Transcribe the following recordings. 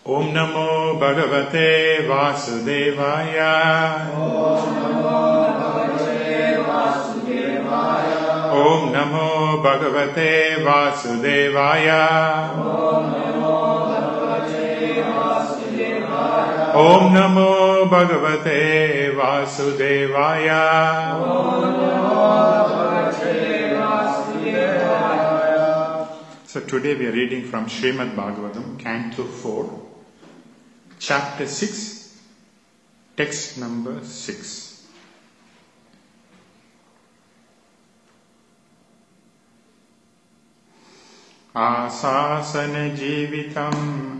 Om Namo Bhagavate Vasudevaya. Om Namo Bhagavate Vasudevaya. Om Namo Bhagavate Vasudevaya. Om Namo Bhagavate Vasudevaya. Om Namo Bhagavate Vasudevaya. Om Namo Bhagavate Vasudevaya. So today we are reading from Srimad Bhagavatam, Canto 4, Chapter 6, Text number 6. Asasana Jeevitam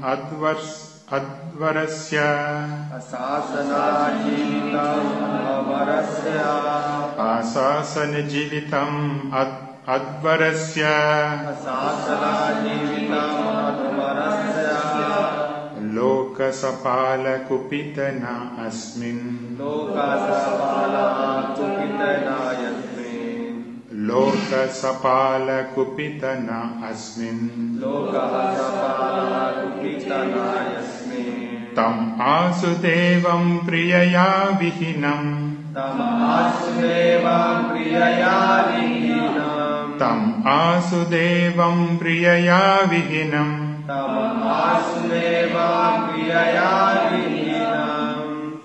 Advarasya. Asasana Jeevitam Advarasya. Asasana Jeevitam Advarasya. Asasana Jeevitam Advarasya. Lokasapala Kupitana Asmin. Lokasapala Kupitana Yasmin. Lokasapala Kupitana Asmin. Lokasapala Kupitana Yasmin. Tam Asudevam Priyaya Vihinam. Tam Asudevam Priyaya Vihinam. Tam Asudevam Priyaya Vihinam. Tam Asudevam Priyaya Vihinam.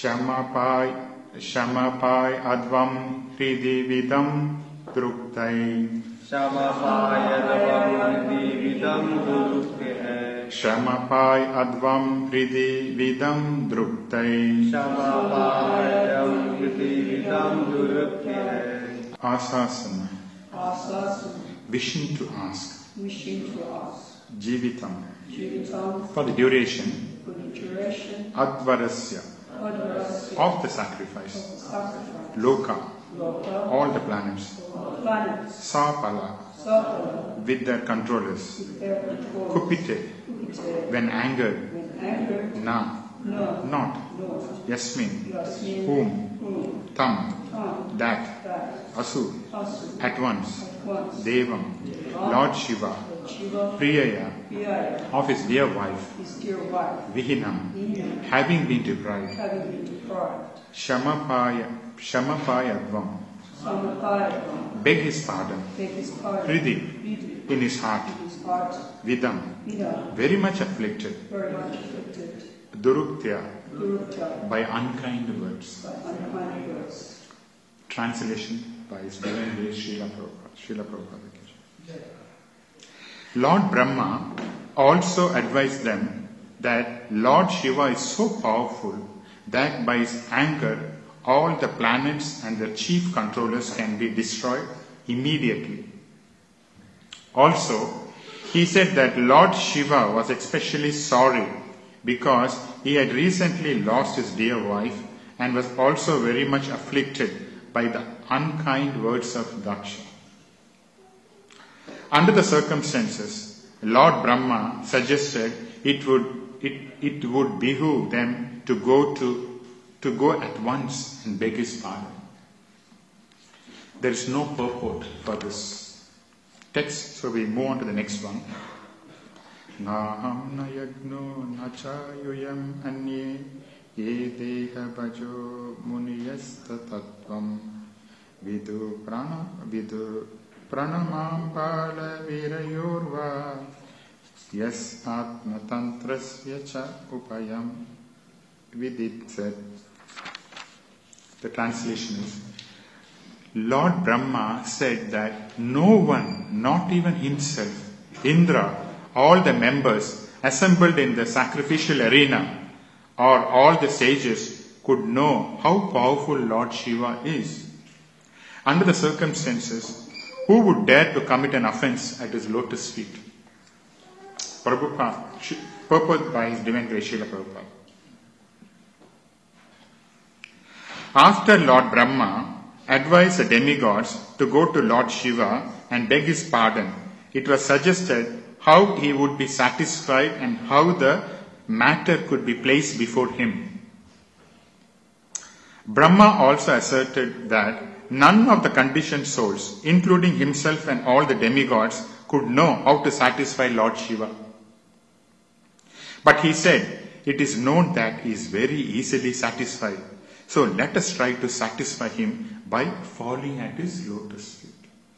Shamapai Advam Hridividam Druktai. Shamapayadvam Hridividam Druktai. Shamapai Advam Hridividam Druktai. Shamapayadvam Hridividam Druktai. Asasana. Asasana, Wishing to ask. wishing to ask. Jivitam. Jivitam, For the duration. for the duration Advarasya. Advarasya, Of the of sacrifice. the sacrifice. Loka. Loka, All the planets. all the planets. Sapala. Sapala, With their controllers. with their control. Kupite. Kupite, When angered. when angered. Na. No, Not. no. Yasmin. Yasmin, Whom. whom, Tam. Tam, That. that, Asu. Asu, At once. at once. Devam. Lord Shiva. Lord Shiva, Priyaya. Priyaya, Of his dear wife. his dear wife, Vihinam. Hina, Having been deprived. having been deprived. Shamapayadvam. Samapayadvam, Beg his pardon. beg his pardon. Hridi. Hridi, In his heart. in his heart. Vidam. Vida, Very much afflicted. very much afflicted. Duruktya. Durukta, By unkind words. by unkind words. Translation by His Divine Grace Srila Prabhupada. Lord Brahma also advised them that Lord Shiva is so powerful that by his anger all the planets and their chief controllers can be destroyed immediately. Also, he said that Lord Shiva was especially sorry because he had recently lost his dear wife and was also very much afflicted by the unkind words of Daksha. Under the circumstances, Lord Brahma suggested it would behoove them to go at once and beg his pardon. There is no purport for this text, so we move on to the next one. Naham na yagno nachayuyam anye ye deha bhajo muniyastatattvam vidu pranamam pala virayorva yas atmatantrasya cha upayam viditset. The translation is, Lord Brahma said that no one, not even himself, Indra, all the members assembled in the sacrificial arena, or all the sages could know how powerful Lord Shiva is. Under the circumstances, who would dare to commit an offense at his lotus feet? Prabhupada, purport by His Divine Grace Srila Prabhupada. After Lord Brahma advised the demigods to go to Lord Shiva and beg his pardon, it was suggested how he would be satisfied and how the matter could be placed before him. Brahma also asserted that none of the conditioned souls, including himself and all the demigods, could know how to satisfy Lord Shiva. But he said, it is known that he is very easily satisfied. So let us try to satisfy him by falling at his lotus feet.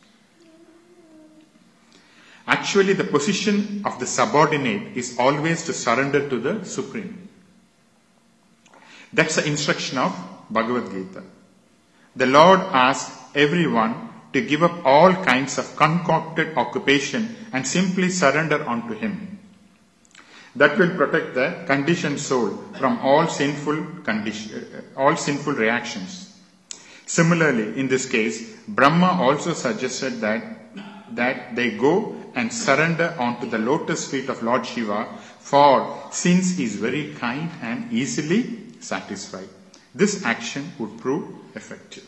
Actually, the position of the subordinate is always to surrender to the Supreme. That's the instruction of Bhagavad Gita. The Lord asks everyone to give up all kinds of concocted occupation and simply surrender unto him. That will protect the conditioned soul from all sinful reactions. Similarly, in this case, Brahma also suggested that they go and surrender onto the lotus feet of Lord Shiva, for since he is very kind and easily satisfied, this action would prove effective.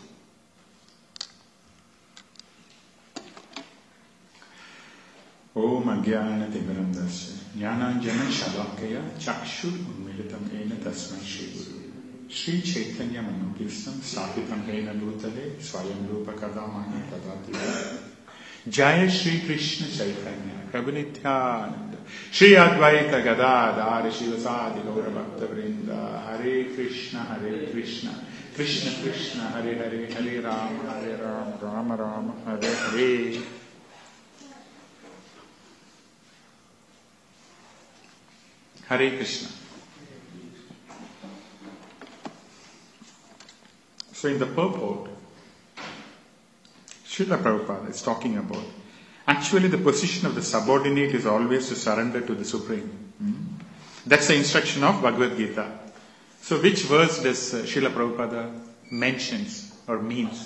Om Agyana Timirandasya Jnananjana Shalakaya Chakshur Unmilitam Ena Tasmai Shri Guru Shri Chaitanya Manukistam Sthapitam Ena Bhutale Swayam Rupa Kadamani Tadati Jaya Shri Krishna Chaitanya Prabhu Nityananda Shri Advaita Gadadhara Shivasadi Gaura Bhakta Vrinda Hare Krishna Krishna Krishna Hare Hare Hare Rama Rama Rama Hare Hare. Hare Krishna. So in the purport, Srila Prabhupada is talking about, actually the position of the subordinate is always to surrender to the Supreme. That's the instruction of Bhagavad Gita. So which verse does Srila Prabhupada mentions or means?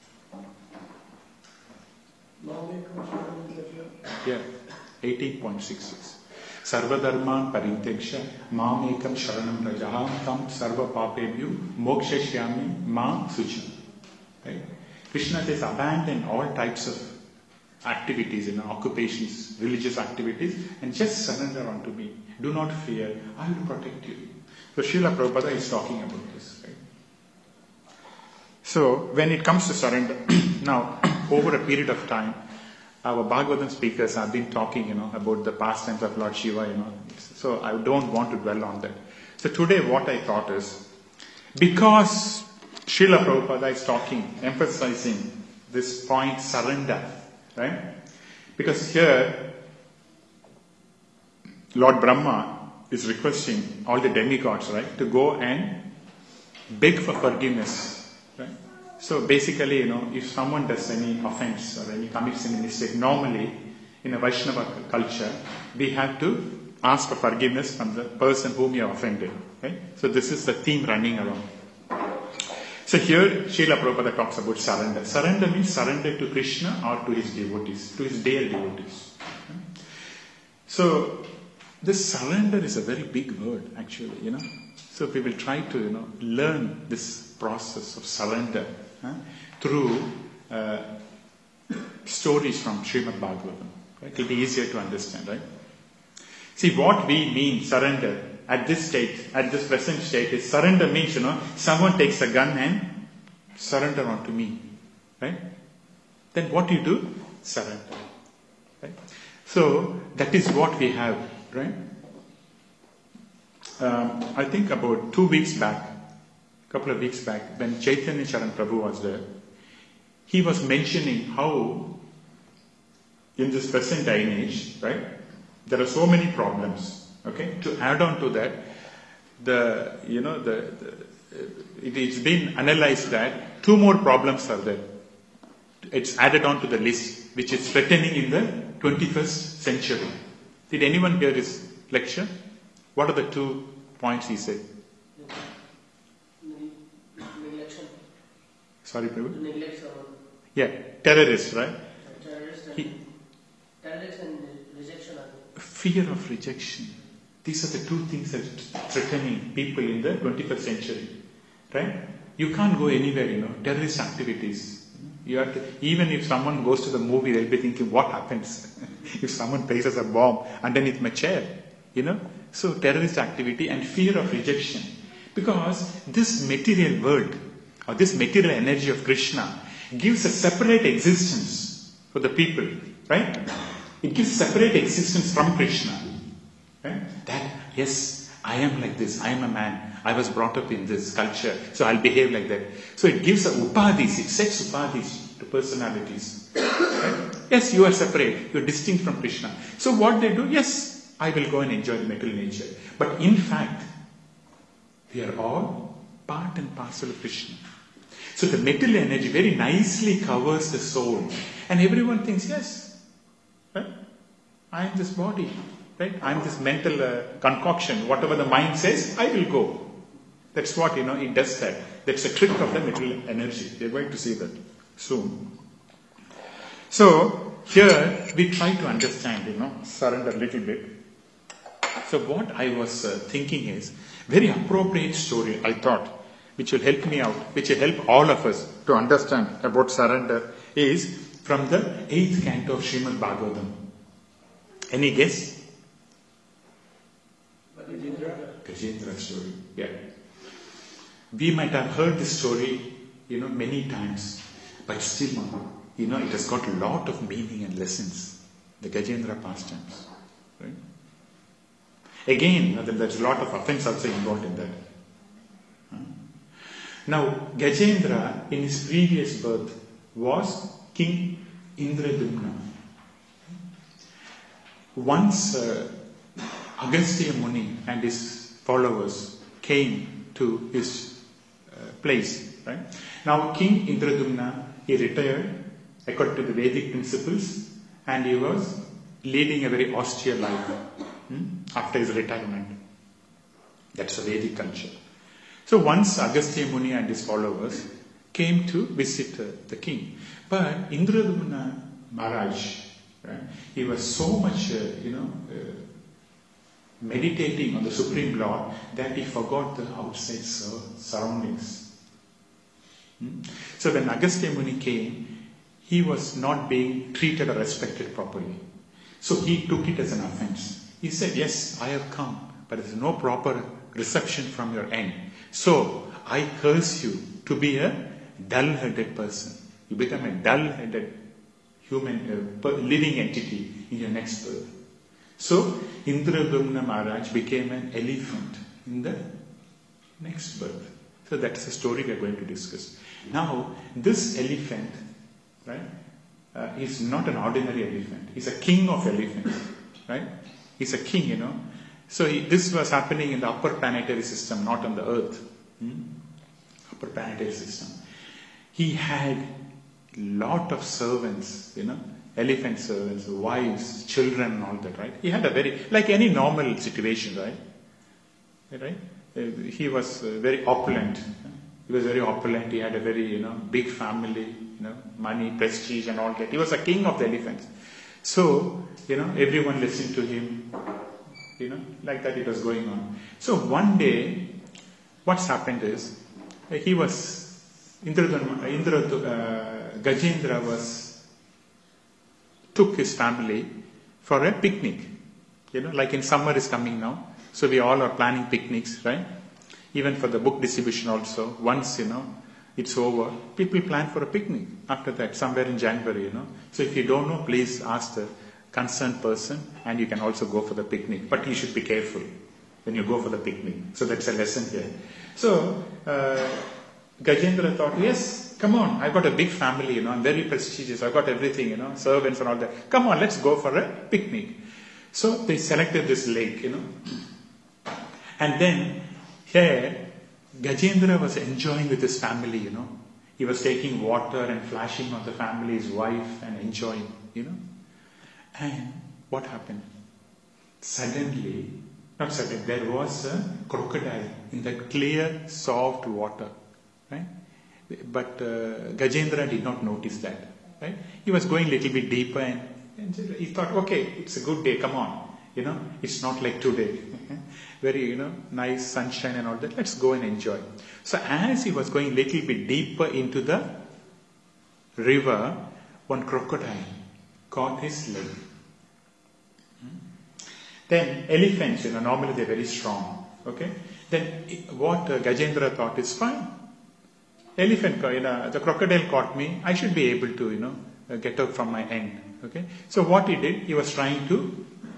Yeah, 18.66. Sarvadharman parinteksha mam ekam sharanam rajaham tam sarva papebhyu mokshashyami mam sucham. Right? Krishna says abandon all types of activities, occupations, religious activities, and just surrender unto me. Do not fear, I will protect you. So Srila Prabhupada is talking about this. Right? So when it comes to surrender, now over a period of time, our Bhagavatam speakers have been talking, about the pastimes of Lord Shiva, So I don't want to dwell on that. So today what I thought is, because Srila Prabhupada is talking, emphasizing this point, surrender, right? Because here, Lord Brahma is requesting all the demigods, right, to go and beg for forgiveness, right? So basically, if someone does any offense or commits any mistake, normally in a Vaishnava culture, we have to ask for forgiveness from the person whom you have offended. Right? So this is the theme running around. So here, Srila Prabhupada talks about surrender. Surrender means surrender to Krishna or to his devotees, to his dear devotees. Right? So this surrender is a very big word, actually. So we will try to, learn this process of surrender through stories from Srimad Bhagavatam. Right? It will be easier to understand, right? See, what we mean surrender at this state, at this present state, is surrender means, someone takes a gun and surrender onto me, right? Then what you do? Surrender, right? So that is what we have, right? I think about 2 weeks back, couple of weeks back, when Chaitanya Charan Prabhu was there, he was mentioning how in this present day and age, right, there are so many problems. Okay, to add on to that, it's been analyzed that 2 more problems are there. It's added on to the list, which is threatening in the 21st century. Did anyone hear his lecture? What are the 2 points he said? Neglection. Sorry, Prabhu? Neglect someone. Yeah, terrorists, right? Terrorists and rejection. Fear of rejection. These are the 2 things that are threatening people in the 21st century. Right? You can't go anywhere, terrorist activities. You have to, even if someone goes to the movie, they'll be thinking, what happens if someone places a bomb underneath my chair? So terrorist activity and fear of rejection. Because this material world, or this material energy of Krishna, gives a separate existence for the people. Right? It gives separate existence from Krishna. Right? That, yes, I am like this, I am a man, I was brought up in this culture, so I'll behave like that. So it gives a upadhis, it sets upadhis to personalities. Right? Yes, you are separate, you are distinct from Krishna. So what they do, yes, I will go and enjoy the material nature. But in fact, we are all part and parcel of Krishna. So the material energy very nicely covers the soul. And everyone thinks, yes, right? I am this body, right? I am this mental concoction. Whatever the mind says, I will go. That's what, it does that. That's a trick of the material energy. We're going to see that soon. So, here we try to understand, surrender a little bit. So what I was thinking is, very appropriate story, I thought, which will help me out, which will help all of us to understand about surrender, is from the 8th canto of Srimad Bhagavatam. Any guess? Gajendra story. Yeah. We might have heard this story, many times, but still, it has got a lot of meaning and lessons. The Gajendra pastimes. Right? Again, there's a lot of offense also involved in that. Now, Gajendra, in his previous birth, was King Indradumna. Once Agastya Muni and his followers came to his place. Right? Now, King Indradumna, he retired according to the Vedic principles, and he was leading a very austere life after his retirement. That's a Vedic culture. So once Agastya Muni and his followers came to visit the king. But Indradumna Maharaj, right, he was so much, meditating on the Supreme Lord that he forgot the outside surroundings. So when Agastya Muni came, he was not being treated or respected properly. So he took it as an offense. He said, yes, I have come, but there is no proper reception from your end. So I curse you to be a dull-headed person. You become a dull-headed human, living entity in your next birth. So Indradumna Maharaj became an elephant in the next birth. So that's the story we are going to discuss. Now, this elephant, right, is not an ordinary elephant. He's a king of elephants, right? He's a king, So this was happening in the upper planetary system, not on the earth. Upper planetary system. He had lot of servants, elephant servants, wives, children and all that, right? He had a very, like any normal situation, right? He was very opulent. He was very opulent. He had a very, big family, money, prestige and all that. He was a king of the elephants. So, everyone listened to him, like that it was going on. So one day, what's happened is, Gajendra took his family for a picnic. Like in summer is coming now. So we all are planning picnics, right? Even for the book distribution also. Once, it's over, people plan for a picnic after that, somewhere in January, So if you don't know, please ask the concerned person and you can also go for the picnic. But you should be careful when you go for the picnic. So that's a lesson here. So, Gajendra thought, yes, come on, I've got a big family, I'm very prestigious, I've got everything, servants and all that. Come on, let's go for a picnic. So they selected this lake, And then here, Gajendra was enjoying with his family, He was taking water and flashing on the family, his wife, and enjoying, And what happened? There was a crocodile in that clear, soft water, right? But Gajendra did not notice that, right? He was going a little bit deeper and he thought, okay, it's a good day, come on. It's not like today. Very, nice sunshine and all that. Let's go and enjoy. So as he was going a little bit deeper into the river, one crocodile caught his leg. Then elephants, normally they're very strong. Okay? Then what Gajendra thought is fine. Elephant, the crocodile caught me. I should be able to, get out from my end. Okay? So what he did, he was trying to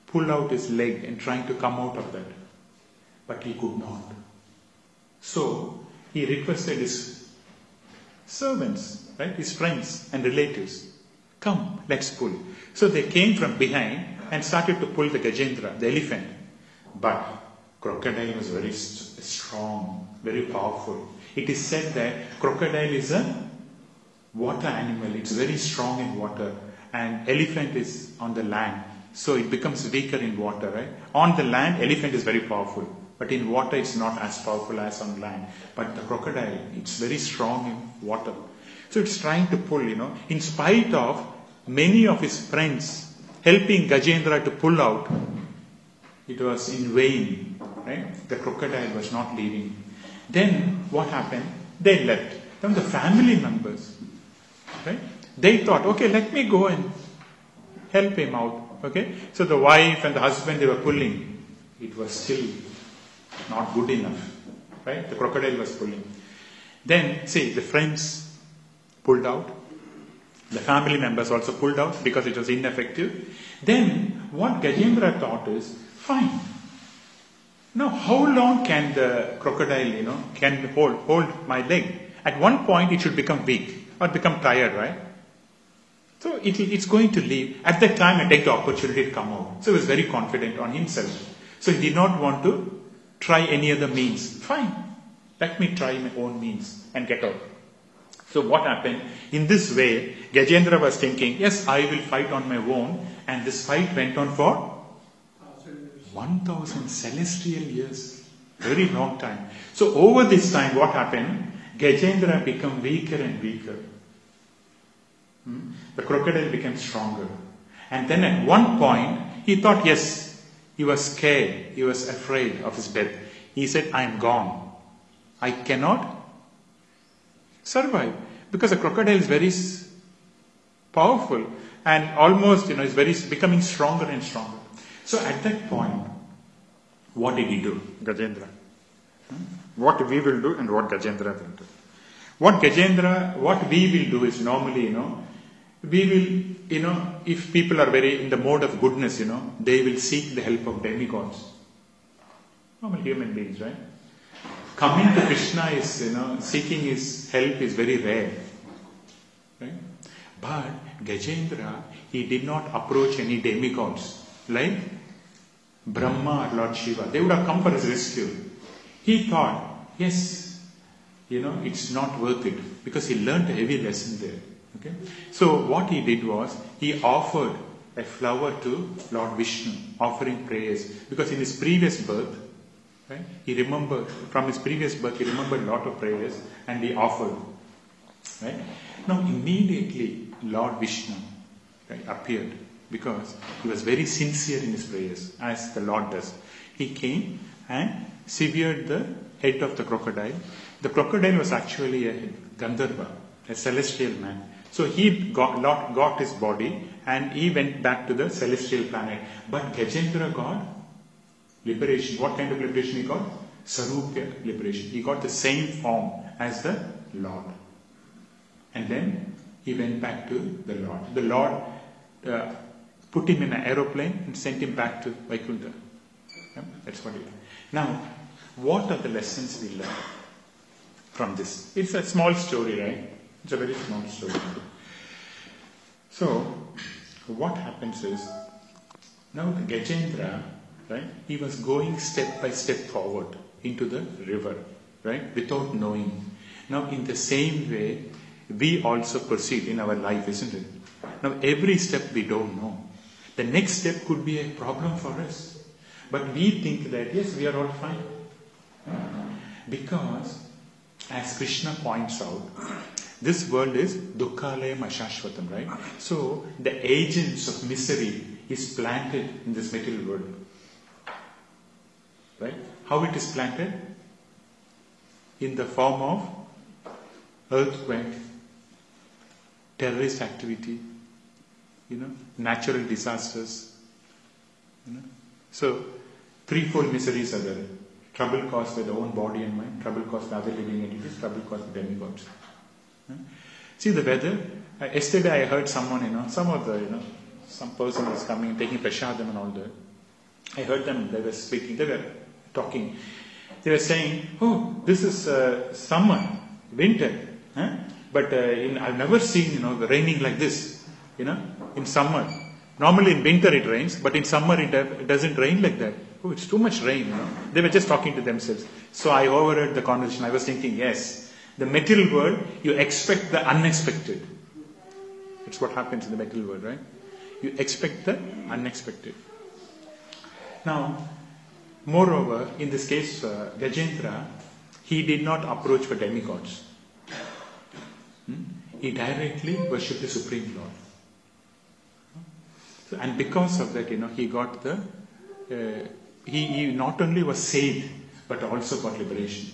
pull out his leg and trying to come out of that. But he could not. So he requested his servants, right, his friends and relatives, come, let's pull. So they came from behind and started to pull the Gajendra, the elephant. But crocodile was very strong, very powerful. It is said that crocodile is a water animal. It's very strong in water. And elephant is on the land. So it becomes weaker in water, right? On the land, elephant is very powerful. But in water, it's not as powerful as on land. But the crocodile, it's very strong in water. So it's trying to pull, in spite of many of his friends helping Gajendra to pull out, it was in vain, right? The crocodile was not leaving. Then what happened? They left. Then the family members, right? They thought, okay, let me go and help him out. Okay? So the wife and the husband, they were pulling. It was still not good enough. Right? The crocodile was pulling. Then, see, the friends pulled out. The family members also pulled out because it was ineffective. Then, what Gajendra thought is, fine. Now, how long can the crocodile, can hold my leg? At one point, it should become weak or become tired, right? So it's going to leave. At that time, I take the opportunity to come out. So he was very confident on himself. So he did not want to try any other means. Fine, let me try my own means and get out. So what happened? In this way, Gajendra was thinking, yes, I will fight on my own. And this fight went on for 1,000 celestial years. Very long time. So over this time, what happened? Gajendra became weaker and weaker. The crocodile became stronger. And then at one point, he thought, yes, he was scared. He was afraid of his death. He said, I am gone. I cannot survive. Because the crocodile is very powerful. And almost, is becoming stronger and stronger. So at that point, what did he do, Gajendra? What we will do and what Gajendra will do. What we will do is normally, we will, if people are very in the mode of goodness, they will seek the help of demigods. Normal human beings, right? Coming to Krishna is, seeking his help is very rare. Right? But Gajendra, he did not approach any demigods like Brahma or Lord Shiva. They would have come for his rescue. He thought, yes, it's not worth it because he learned a heavy lesson there. Okay? So what he did was, he offered a flower to Lord Vishnu, offering prayers. Because in his previous birth, right, he remembered a lot of prayers and he offered. Right? Now immediately Lord Vishnu, right, appeared because he was very sincere in his prayers, as the Lord does. He came and severed the head of the crocodile. The crocodile was actually a Gandharva, a celestial man. So he got his body and he went back to the celestial planet. But Gajendra got liberation. What kind of liberation he got? Sarupya liberation. He got the same form as the Lord. And then he went back to the Lord. The Lord put him in an aeroplane and sent him back to Vaikuntha. Yeah? That's what he did. Now, what are the lessons we learn from this? It's a small story, right? It's a very small story. So, what happens is, now the Gajendra, right, he was going step by step forward into the river, right, without knowing. Now, in the same way, we also proceed in our life, isn't it? Now, every step we don't know. The next step could be a problem for us. But we think that, yes, we are all fine. Because, as Krishna points out, this world is dukkhalayam ashashvatam, right? So, the agents of misery is planted in this material world. Right? How it is planted? In the form of earthquake, terrorist activity, natural disasters. So, threefold miseries are there. Trouble caused by the own body and mind, trouble caused by other living entities, trouble caused by demigods. See the weather. Yesterday I heard someone, some person was coming, taking prashadam and all that. I heard them, they were speaking, they were talking. They were saying, oh, this is summer, winter. Huh? But I've never seen, the raining like this, in summer. Normally in winter it rains, but in summer it doesn't rain like that. Oh, it's too much rain, They were just talking to themselves. So I overheard the conversation. I was thinking, yes, the material world, you expect the unexpected. It's what happens in the material world, right? You expect the unexpected. Now, moreover, in this case, Gajendra, he did not approach for demigods. He directly worshipped the Supreme Lord. So, and because of that, he got he not only was saved, but also got liberation.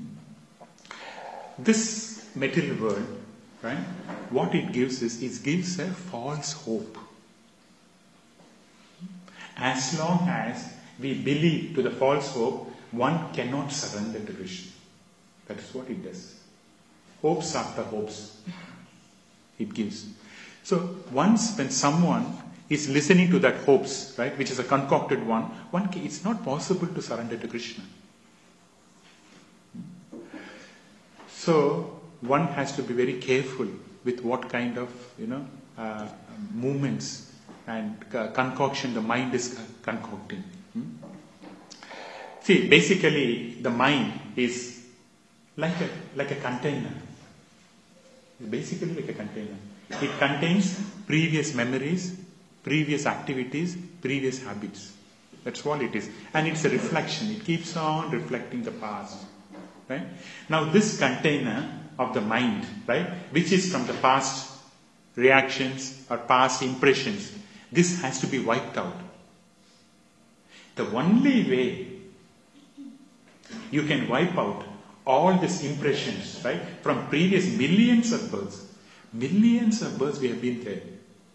This material world, right, what it gives is, it gives a false hope. As long as we believe to the false hope, one cannot surrender to Krishna. That is what it does. Hopes after hopes it gives. So once when someone is listening to that hopes, right, which is a concocted one, it's not possible to surrender to Krishna. So one has to be very careful with what kind of movements and concoction the mind is concocting. See, basically the mind is like a container. Basically like a container. It contains previous memories, previous activities, previous habits. That's all it is. And it's a reflection. It keeps on reflecting the past. Right? Now this container of the mind, right, which is from the past reactions or past impressions, this has to be wiped out. The only way you can wipe out all these impressions, right, from previous millions of births we have been there.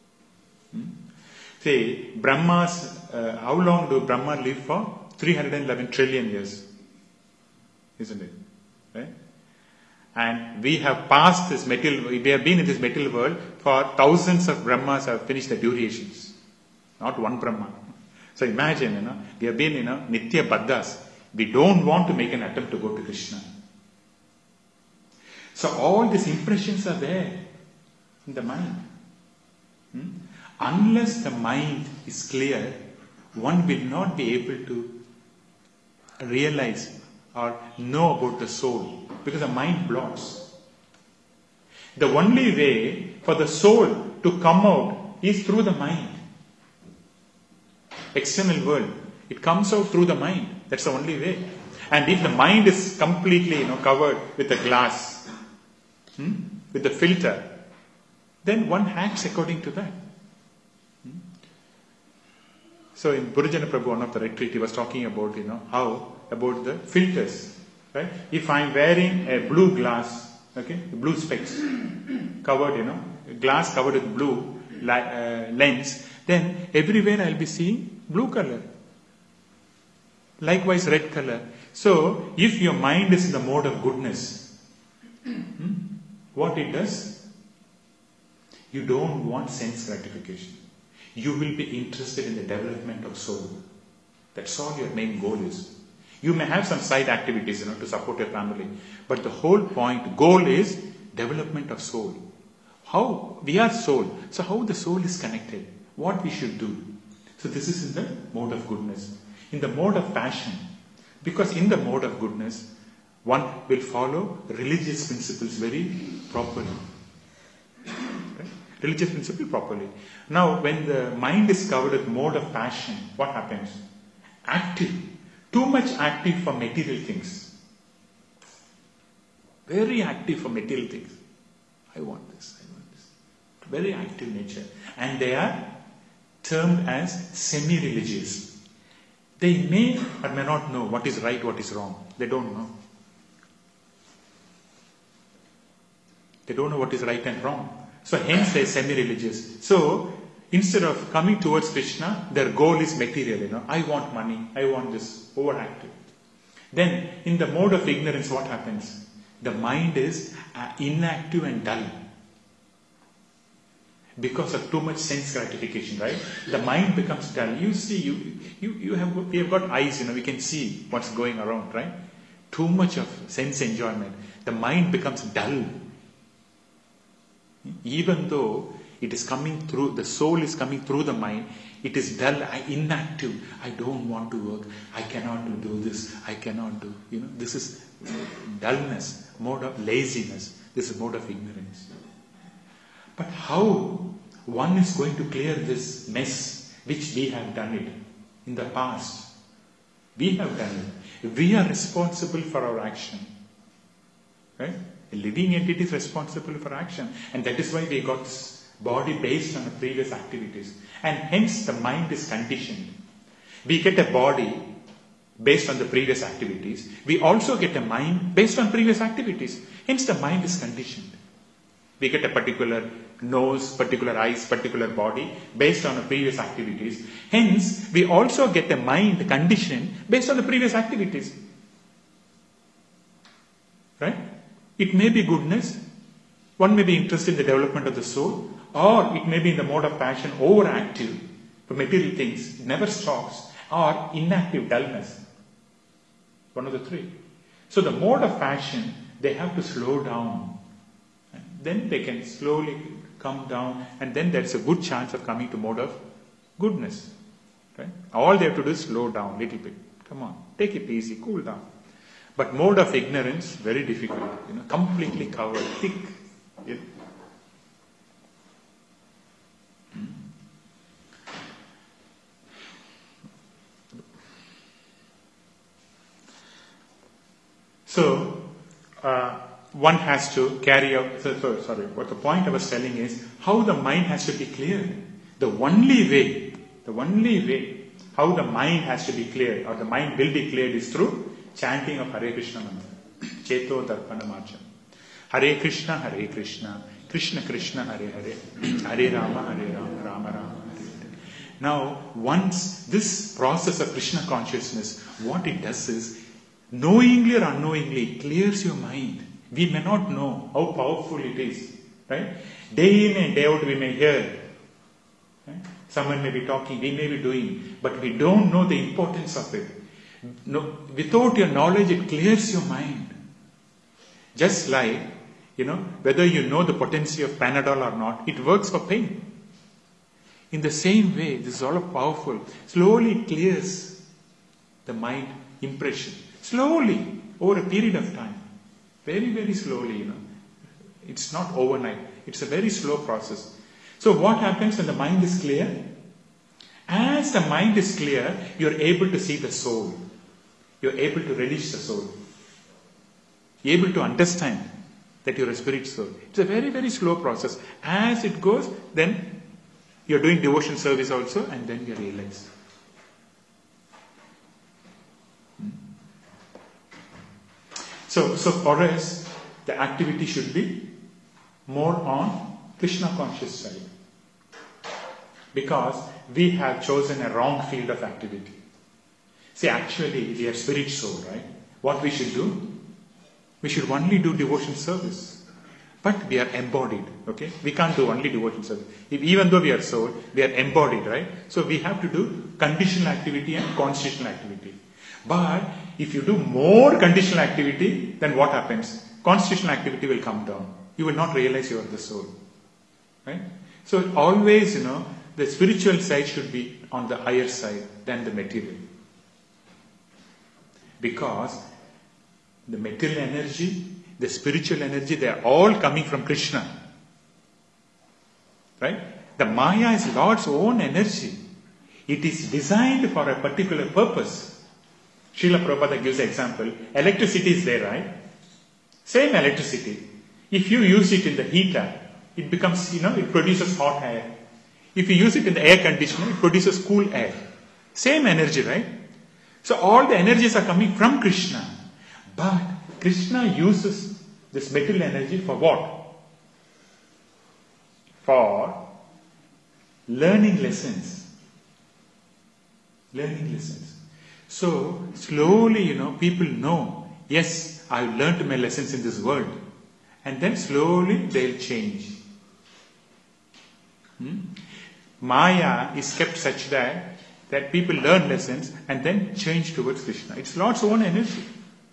Say, Brahma's, how long do Brahma live for? 311 trillion years. Isn't it? Right? And we have passed this material, we have been in this material world for thousands of Brahmas have finished the durations. Not one Brahma. So imagine, we have been, Nitya Baddhas. We don't want to make an attempt to go to Krishna. So all these impressions are there in the mind. Unless the mind is clear, one will not be able to realize or know about the soul, because the mind blots. The only way for the soul to come out is through the mind. External world, it comes out through the mind. That's the only way. And if the mind is completely covered with a glass, with the filter, then one acts according to that. So in Purujana Prabhu, one of the retreat, he was talking about, how about the filters, right? If I'm wearing a blue glass, okay, blue specs, covered, glass covered with blue lens, then everywhere I'll be seeing blue color. Likewise, red color. So, if your mind is in the mode of goodness, what it does? You don't want sense gratification. You will be interested in the development of soul. That's all your main goal is. You may have some side activities, to support your family. But the whole goal is development of soul. How? We are soul. So how the soul is connected? What we should do? So this is in the mode of goodness. In the mode of passion. Because in the mode of goodness, one will follow religious principles very properly. Right? Religious principle properly. Now, when the mind is covered with mode of passion, what happens? Active. Too much active for material things. Very active for material things. I want this. Very active nature. And they are termed as semi-religious. They may or may not know what is right, what is wrong. They don't know. They don't know what is right and wrong. So hence they are semi-religious. So instead of coming towards Krishna, their goal is material. I want money. I want this. Overactive. Then in the mode of ignorance, what happens? The mind is inactive and dull. because of too much sense gratification, right? The mind becomes dull. You see, we have got eyes, we can see what's going around, right? Too much of sense enjoyment. The mind becomes dull. Even though it is coming through, the soul is coming through the mind, it is dull, inactive. I don't want to work. I cannot do this. I cannot do. This is dullness, mode of laziness. This is mode of ignorance. But how one is going to clear this mess which we have done it in the past? We have done it. We are responsible for our action. Right? A living entity is responsible for action. And that is why we got this body based on the previous activities. And hence the mind is conditioned. We get a body based on the previous activities. We also get a mind based on previous activities. Hence the mind is conditioned. We get a particular nose, particular eyes, particular body based on the previous activities. Hence, we also get a mind conditioned based on the previous activities. Right? It may be goodness. One may be interested in the development of the soul, or it may be in the mode of passion, overactive for material things. It never stops. Or inactive dullness. One of the three. So the mode of passion, they have to slow down. Then they can slowly come down, and then there's a good chance of coming to mode of goodness. Right? All they have to do is slow down a little bit. Come on, take it easy, cool down. But mode of ignorance, very difficult. Completely covered, thick. So, one has to carry out, what the point I was telling is how the mind has to be clear. The only way how the mind has to be cleared, or the mind will be cleared, is through chanting of Hare Krishna mantra. Cheto Darpana Marcham. Hare Krishna, Krishna Krishna, Hare Hare, Hare Rama, Rama Rama, Hare Hare. Now, once this process of Krishna consciousness, what it does is, knowingly or unknowingly, it clears your mind. We may not know how powerful it is. Right? Day in and day out we may hear. Right? Someone may be talking, we may be doing, but we don't know the importance of it. No, without your knowledge, it clears your mind. Just like, whether you know the potency of Panadol or not, it works for pain. In the same way, this is all powerful. Slowly it clears the mind impression. Slowly, over a period of time. Very, very slowly, It's not overnight. It's a very slow process. So what happens when the mind is clear? As the mind is clear, you're able to see the soul. You're able to release the soul. You're able to understand that you're a spirit soul. It's a very, very slow process. As it goes, then you're doing devotion service also, and then you realize. So for us, the activity should be more on Krishna conscious side. Because we have chosen a wrong field of activity. See, actually, we are spirit soul, right? What we should do? We should only do devotion service. But we are embodied, okay? We can't do only devotion service. Even though we are soul, we are embodied, right? So we have to do conditional activity and constitutional activity. But if you do more conditional activity, then what happens? Constitutional activity will come down. You will not realize you are the soul. Right? So always, the spiritual side should be on the higher side than the material. Because the material energy, the spiritual energy, they are all coming from Krishna. Right? The Maya is Lord's own energy. It is designed for a particular purpose. Srila Prabhupada gives an example. Electricity is there, right? Same electricity. If you use it in the heater, it becomes, it produces hot air. If you use it in the air conditioner, it produces cool air. Same energy, right? So all the energies are coming from Krishna. But Krishna uses this material energy for what? For learning lessons. Learning lessons. So, slowly, people know, yes, I've learned my lessons in this world. And then slowly they'll change. Maya is kept such that people learn lessons and then change towards Krishna. It's Lord's own energy.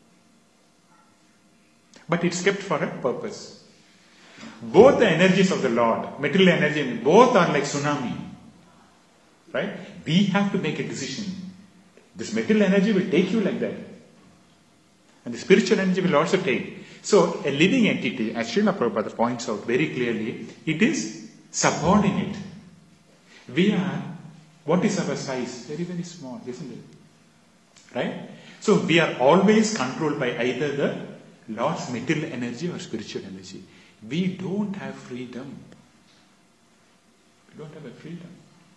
But it's kept for a purpose. Both the energies of the Lord, material energy, both are like tsunami. Right? We have to make a decision. This material energy will take you like that. And the spiritual energy will also take. So, a living entity, as Srila Prabhupada points out very clearly, it is subordinate. We are, what is our size? Very, very small, isn't it? Right? So, we are always controlled by either the Lord's material energy or spiritual energy. We don't have freedom. We don't have a freedom.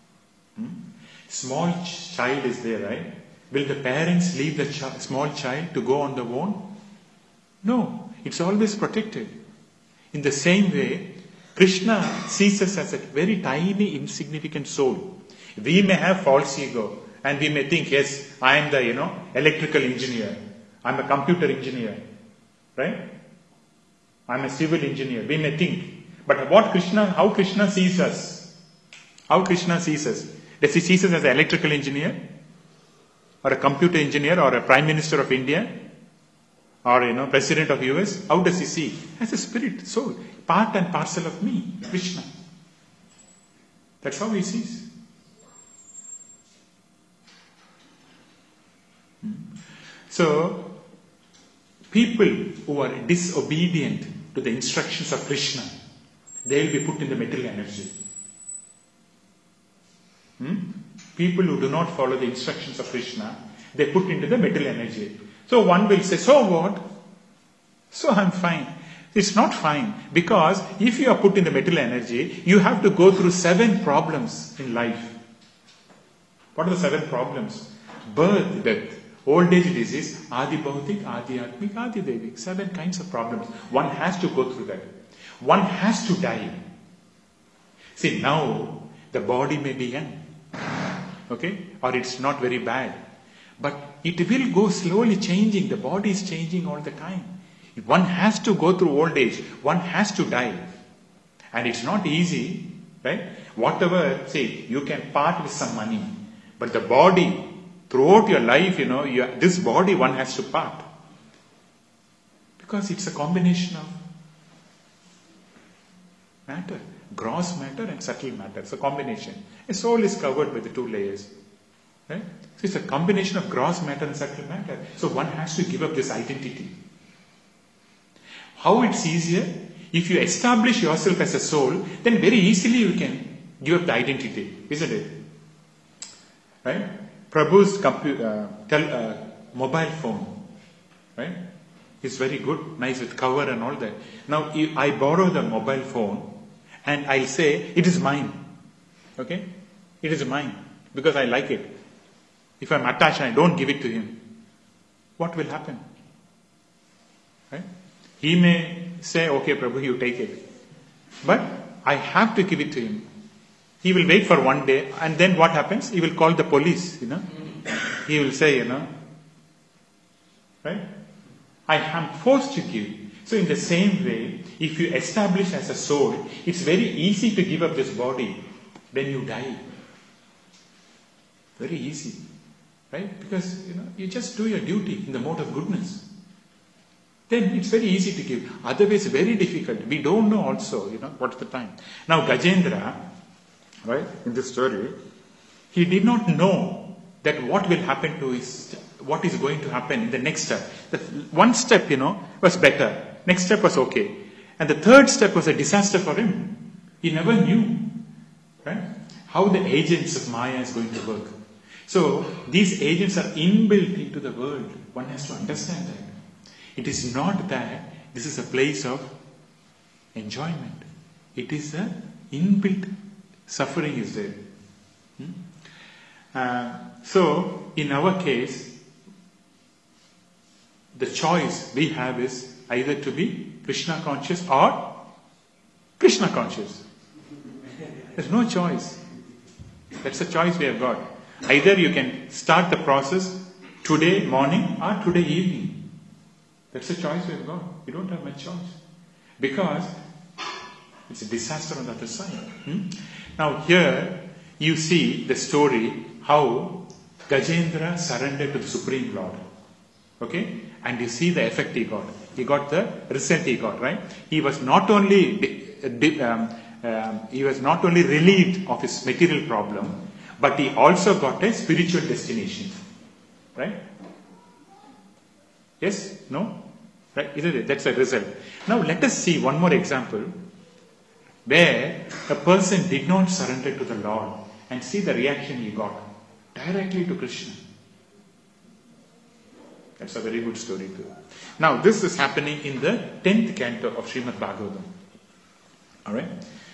Small child is there, right? Will the parents leave the small child to go on their own? No, it's always protected. In the same way, Krishna sees us as a very tiny, insignificant soul. We may have false ego and we may think, yes, I am the, electrical engineer. I'm a computer engineer. Right? I'm a civil engineer. We may think. But how Krishna sees us? How Krishna sees us? Does he see us as an electrical engineer? Or a computer engineer? Or a Prime Minister of India? Or, President of US? How does he see? As a spirit, soul. Part and parcel of me, Krishna. That's how he sees. So, people who are disobedient to the instructions of Krishna, they will be put in the material energy. People who do not follow the instructions of Krishna, they put into the material energy. So one will say, so what? So I'm fine. It's not fine, because if you are put in the material energy, you have to go through 7 problems in life. What are the 7 problems? Birth, death, old age disease, Adi Bhautik, Adi Atmik, Adi Devik. 7 kinds of problems. One has to go through that. One has to die. See, now the body may be young. Okay? Or it's not very bad. But it will go slowly changing. The body is changing all the time. One has to go through old age. One has to die. And it's not easy. Right? Whatever, say, you can part with some money. But the body, throughout your life, this body one has to part. Because it's a combination of matter. Gross matter and subtle matter. It's a combination. A soul is covered by the 2 layers. Right? So it's a combination of gross matter and subtle matter. So one has to give up this identity. How it's easier? If you establish yourself as a soul, then very easily you can give up the identity. Isn't it? Right? Prabhu's mobile phone, right? It's very good, nice with cover and all that. Now, if I borrow the mobile phone and I'll say, it is mine. Okay? It is mine because I like it. If I'm attached and I don't give it to him, what will happen? Right? He may say, okay, Prabhu, you take it. But I have to give it to him. He will wait for one day, and then what happens? He will call the police, He will say, right? I am forced to give. So in the same way, if you establish as a soul, it's very easy to give up this body when you die. Very easy. Right? Because, you just do your duty in the mode of goodness. Then it's very easy to give. Otherwise, very difficult. We don't know also, what's the time. Now, Gajendra, right, in this story, he did not know that what will happen to what is going to happen in the next step. The one step, was better. Next step was okay. And the third step was a disaster for him. He never knew, right, how the agents of Maya is going to work. So, these agents are inbuilt into the world. One has to understand that. It is not that this is a place of enjoyment. It is a inbuilt suffering is there. So, in our case, the choice we have is either to be Krishna conscious or Krishna conscious. There's no choice. That's the choice we have got. Either you can start the process today morning or today evening. That's the choice we have got. You don't have much choice. Because it's a disaster on the other side. Now here you see the story how Gajendra surrendered to the Supreme Lord. Okay? And you see the effect he got. He got the result he got, right? He was not only relieved of his material problem, but he also got a spiritual destination. Right? Yes? No? Right? Isn't it? That's a result. Now let us see one more example where a person did not surrender to the Lord and see the reaction he got directly to Krishna. That's a very good story too. Now this is happening in the 10th canto of Srimad Bhagavatam. Alright?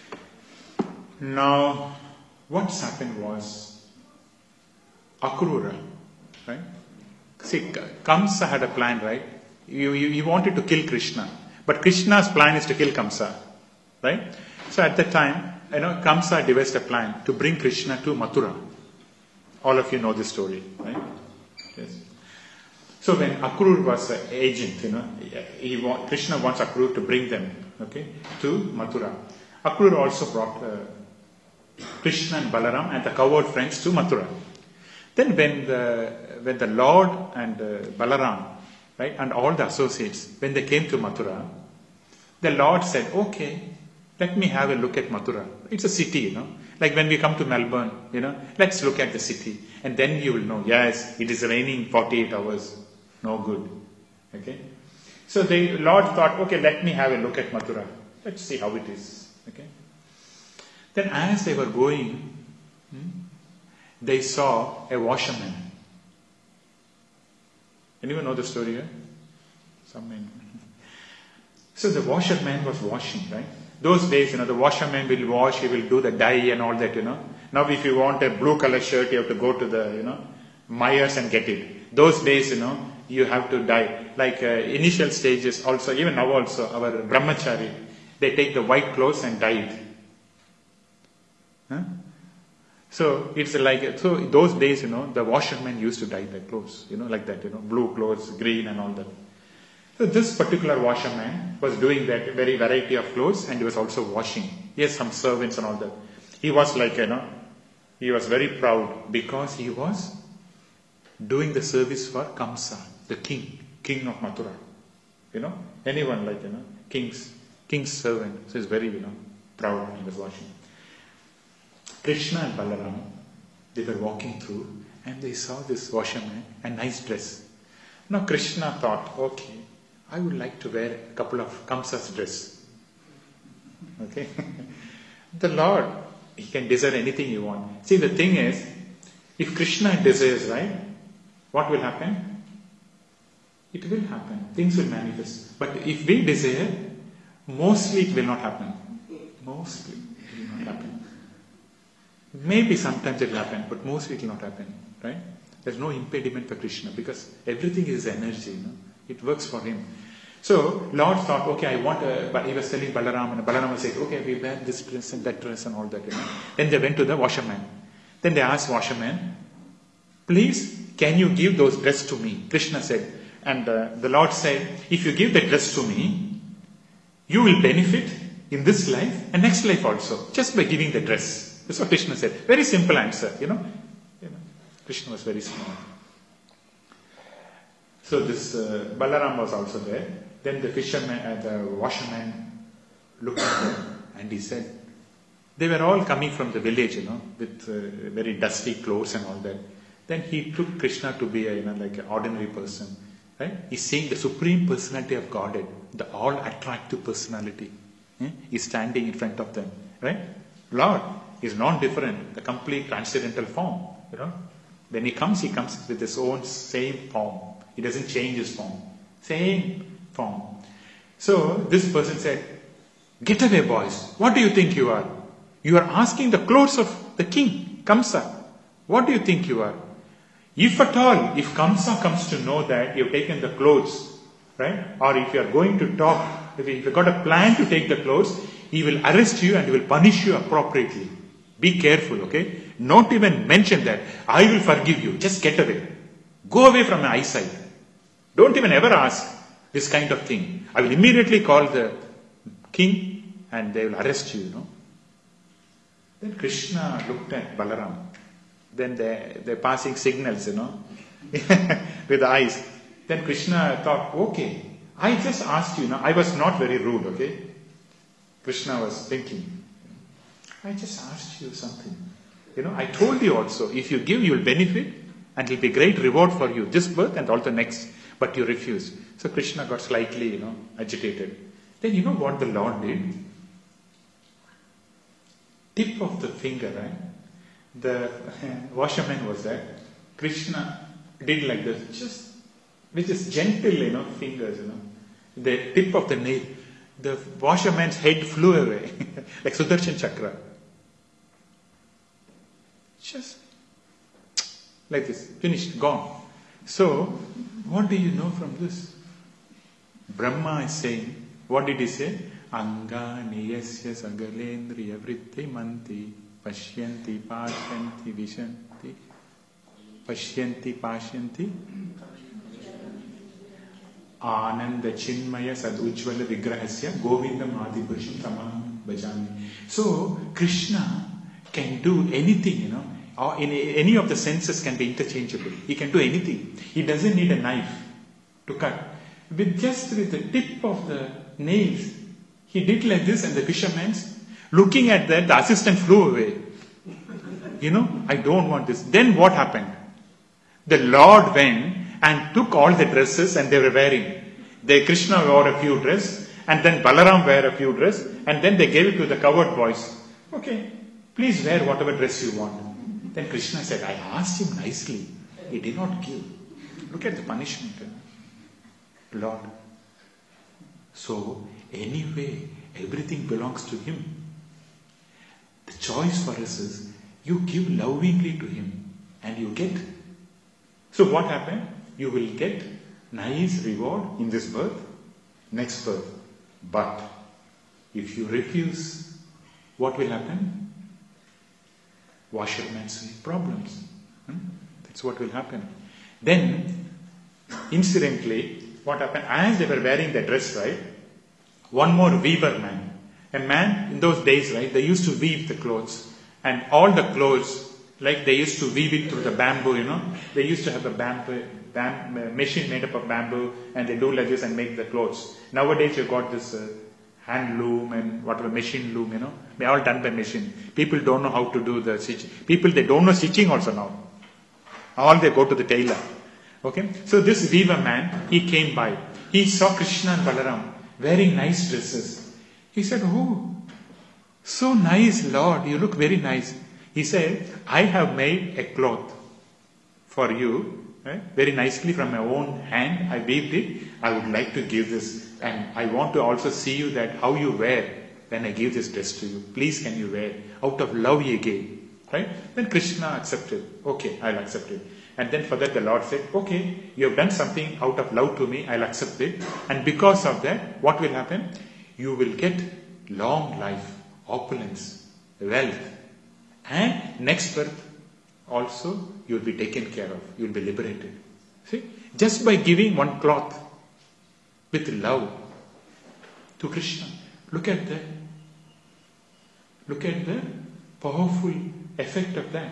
Now what's happened was Akrura, right? See, Kamsa had a plan, right? He wanted to kill Krishna. But Krishna's plan is to kill Kamsa. Right? So at that time, Kamsa devised a plan to bring Krishna to Mathura. All of you know this story, right? Yes. So when Akrur was an agent, Krishna wants Akrur to bring them, to Mathura. Akrur also brought Krishna and Balaram and the cowherd friends to Mathura. Then when the Lord and Balaram, right, and all the associates, when they came to Mathura, the Lord said, okay, let me have a look at Mathura. It's a city, Like when we come to Melbourne, let's look at the city. And then you will know, yes, it is raining 48 hours. No good. Okay. So the Lord thought, okay, let me have a look at Mathura. Let's see how it is. Okay. Then as they were going, they saw a washerman. Anyone know the story here? Some men. So the washerman was washing, right? Those days, the washerman will wash, he will do the dye and all that, Now if you want a blue color shirt, you have to go to the, Myers and get it. Those days, you have to dye. Like initial stages also, even now also, our brahmachari, they take the white clothes and dye it. Huh? So it's like, so those days, the washerman used to dye their clothes, like that, blue clothes, green and all that. So this particular washerman was doing that very variety of clothes and he was also washing. He has some servants and all that. He was like, he was very proud because he was doing the service for Kamsa, the king of Mathura. Anyone like, king's servant. So he's very, proud and he was washing. Krishna and Balaram, they were walking through and they saw this washerman, a nice dress. Now Krishna thought, okay, I would like to wear a couple of Kamsa's dress. Okay. The Lord, He can desire anything He wants. See, the thing is, if Krishna desires, right, what will happen? It will happen. Things will manifest. But if we desire, mostly it will not happen. Mostly it will not happen. Maybe sometimes it will happen, but mostly it will not happen. Right? There's no impediment for Krishna because everything is energy. It works for him. So Lord thought, okay, I want but he was telling Balaram, and Balaram was saying, okay, we wear this dress and that dress and all that. Then they went to the washerman. Then they asked washerman, please, can you give those dress to me? Krishna said, and the Lord said, if you give the dress to me, you will benefit in this life and next life also, just by giving the dress. That's what Krishna said. Very simple answer, Krishna was very smart. So this Balaram was also there. Then the fisherman, the washerman looked at them and he said, they were all coming from the village, with very dusty clothes and all that. Then he took Krishna to be like an ordinary person. Right? He's saying the supreme personality of Godhead, the all-attractive personality, is standing in front of them. Right? Lord is non-different, the complete transcendental form. When he comes with his own same form. He doesn't change his form. Same form. So this person said, get away, boys. What do you think you are? You are asking the clothes of the king, Kamsa. What do you think you are? If at all, if Kamsa comes to know that you have taken the clothes, right? Or if you are going to talk, if you got a plan to take the clothes, he will arrest you and he will punish you appropriately. Be careful, okay? Not even mention that. I will forgive you. Just get away. Go away from my eyesight. Don't even ever ask this kind of thing. I will immediately call the king and they will arrest you, Then Krishna looked at Balaram. Then they're passing signals, with the eyes. Then Krishna thought, okay, I just asked you, I was not very rude, okay? Krishna was thinking, I just asked you something. I told you also, if you give, you will benefit and it will be great reward for you, this birth and also next. But you refuse. So Krishna got slightly, agitated. Then you know what the Lord did? Tip of the finger, right? The washerman was there. Krishna did like this, just with his gentle, fingers, the tip of the nail. The washerman's head flew away, like Sudarshan Chakra. Just like this, finished, gone. So, what do you know from this? Brahma is saying, what did he say? Anga niyasya sagalendriya vritti manti pashyanti pashyanti vishanti pashyanti pashyanti ananda chinmaya sadujvala vigrahasya govindam adipurusham tamam bhajami. So, Krishna can do anything, or in any of the senses can be interchangeable. He can do anything. He doesn't need a knife to cut. With the tip of the nails, he did like this, and the fisherman's looking at that, the assistant flew away. I don't want this. Then what happened? The Lord went and took all the dresses and they were wearing. Krishna wore a few dresses, and then Balaram wear a few dresses, and then they gave it to the coward boys. Okay, please wear whatever dress you want. Then Krishna said, I asked him nicely. He did not give. Look at the punishment, Lord. So, anyway, everything belongs to Him. The choice for us is, you give lovingly to Him and you get. So what happened? You will get nice reward in this birth, next birth. But if you refuse, what will happen? Washerman's problems. That's what will happen. Then, incidentally, what happened? As they were wearing the dress, right? One more weaver man. A man, in those days, right, they used to weave the clothes. And all the clothes, like they used to weave it through the bamboo, They used to have a machine made up of bamboo, and they do like this and make the clothes. Nowadays, you've got this hand loom and whatever machine loom, They're all done by machine. People don't know how to do the stitching. People, they don't know stitching also now. All they go to the tailor. Okay? So this weaver man, he came by. He saw Krishna and Balaram wearing nice dresses. He said, oh, so nice, Lord, you look very nice. He said, I have made a cloth for you, right? Very nicely from my own hand. I weaved it. I would like to give this. And I want to also see you that how you wear when I give this dress to you. Please can you wear? Out of love he gave. Right? Then Krishna accepted. Okay, I'll accept it. And then for that the Lord said, okay, you have done something out of love to me, I'll accept it. And because of that, what will happen? You will get long life, opulence, wealth. And next birth also you will be taken care of. You will be liberated. See? Just by giving one cloth with love to Krishna. Look at that. Look at the powerful effect of that.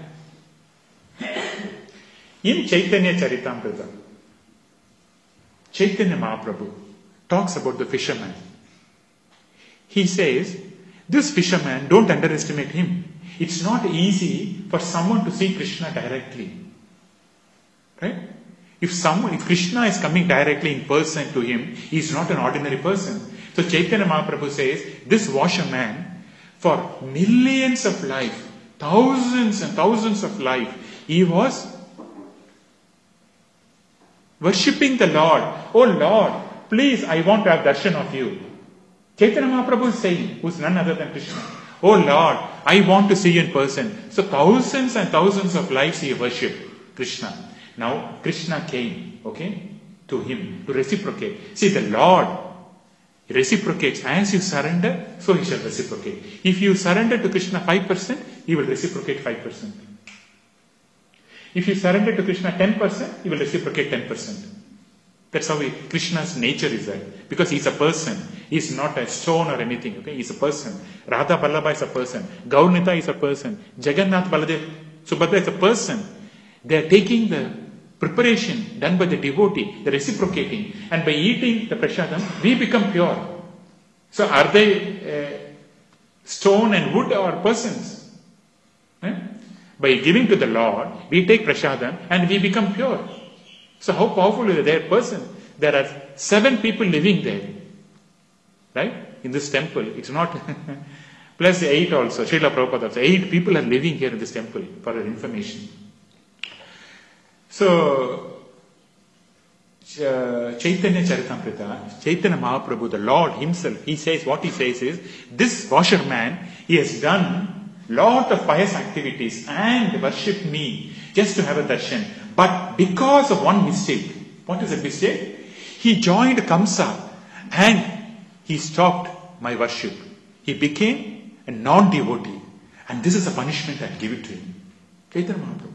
In Chaitanya Charitamrita, Chaitanya Mahaprabhu talks about the fisherman. He says, this fisherman, don't underestimate him. It's not easy for someone to see Krishna directly. Right? If Krishna is coming directly in person to him, he is not an ordinary person. So Chaitanya Mahaprabhu says, this washerman, for millions of life, thousands and thousands of life, he was worshipping the Lord. Oh Lord, please, I want to have darshan of you. Chaitanya Mahaprabhu is saying, who is none other than Krishna. Oh Lord, I want to see you in person. So thousands and thousands of lives he worshipped Krishna. Now Krishna came, to him to reciprocate. See, the Lord reciprocates. As you surrender, so he shall reciprocate. If you surrender to Krishna 5%, he will reciprocate 5%. If you surrender to Krishna 10%, he will reciprocate 10%. That's how Krishna's nature is that. Because he's a person. He's not a stone or anything. Okay, he's a person. Radha Vallabha is a person. Gaurnita is a person. Jagannath Baladev Subhadra is a person. They are taking the preparation done by the devotee, the reciprocating, and by eating the prasadam, we become pure. So are they stone and wood or persons? By giving to the Lord, we take prasadam and we become pure. So how powerful is their person? There are 7 people living there. Right? In this temple. It's not plus 8 also. Srila Prabhupada also. 8 people are living here in this temple for your information. So Chaitanya Charitamrita, Chaitanya Mahaprabhu, the Lord himself, he says, what he says is, this washerman, he has done lot of pious activities and worshipped me just to have a darshan. But because of one mistake, what is the mistake? He joined Kamsa and he stopped my worship. He became a non-devotee. And this is a punishment I give it to him. Chaitanya Mahaprabhu.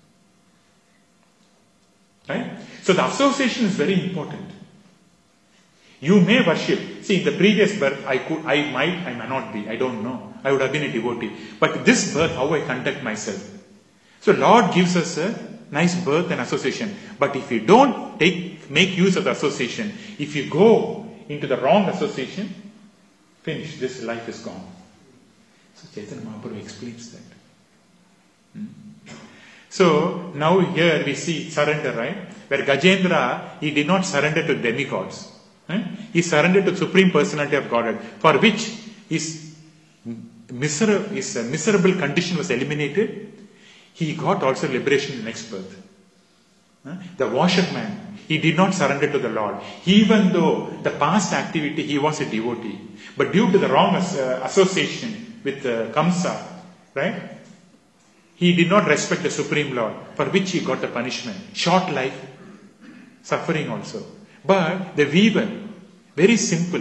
Right? So the association is very important. You may worship. See, in the previous birth, I may not be. I don't know. I would have been a devotee. But this birth, how I conduct myself. So Lord gives us a nice birth and association. But if you don't make use of the association, if you go into the wrong association, finish. This life is gone. So Chaitanya Mahaprabhu explains that. So now here we see surrender, right? Where Gajendra, he did not surrender to demigods. He surrendered to Supreme Personality of Godhead, for which his miserable condition was eliminated. He got also liberation in the next birth. The washerman, he did not surrender to the Lord. Even though the past activity, he was a devotee. But due to the wrong association with Kamsa, right? He did not respect the Supreme Lord, for which he got the punishment. Short life, suffering also. But the weaver, very simple.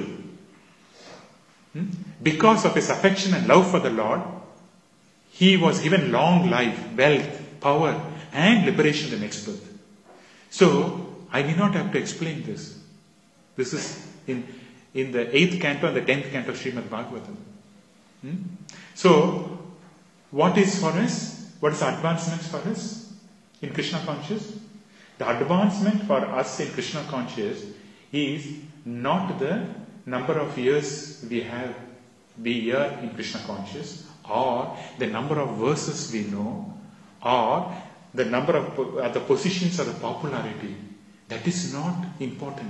Because of his affection and love for the Lord, he was given long life, wealth, power, and liberation in the next birth. So, I need not have to explain this. This is in the 8th canto and the 10th canto of Srimad Bhagavatam. So, what is for us? What is the advancement for us in Krishna conscious? The advancement for us in Krishna conscious is not the number of years we are in Krishna conscious, or the number of verses we know, or the number of the positions or the popularity. That is not important.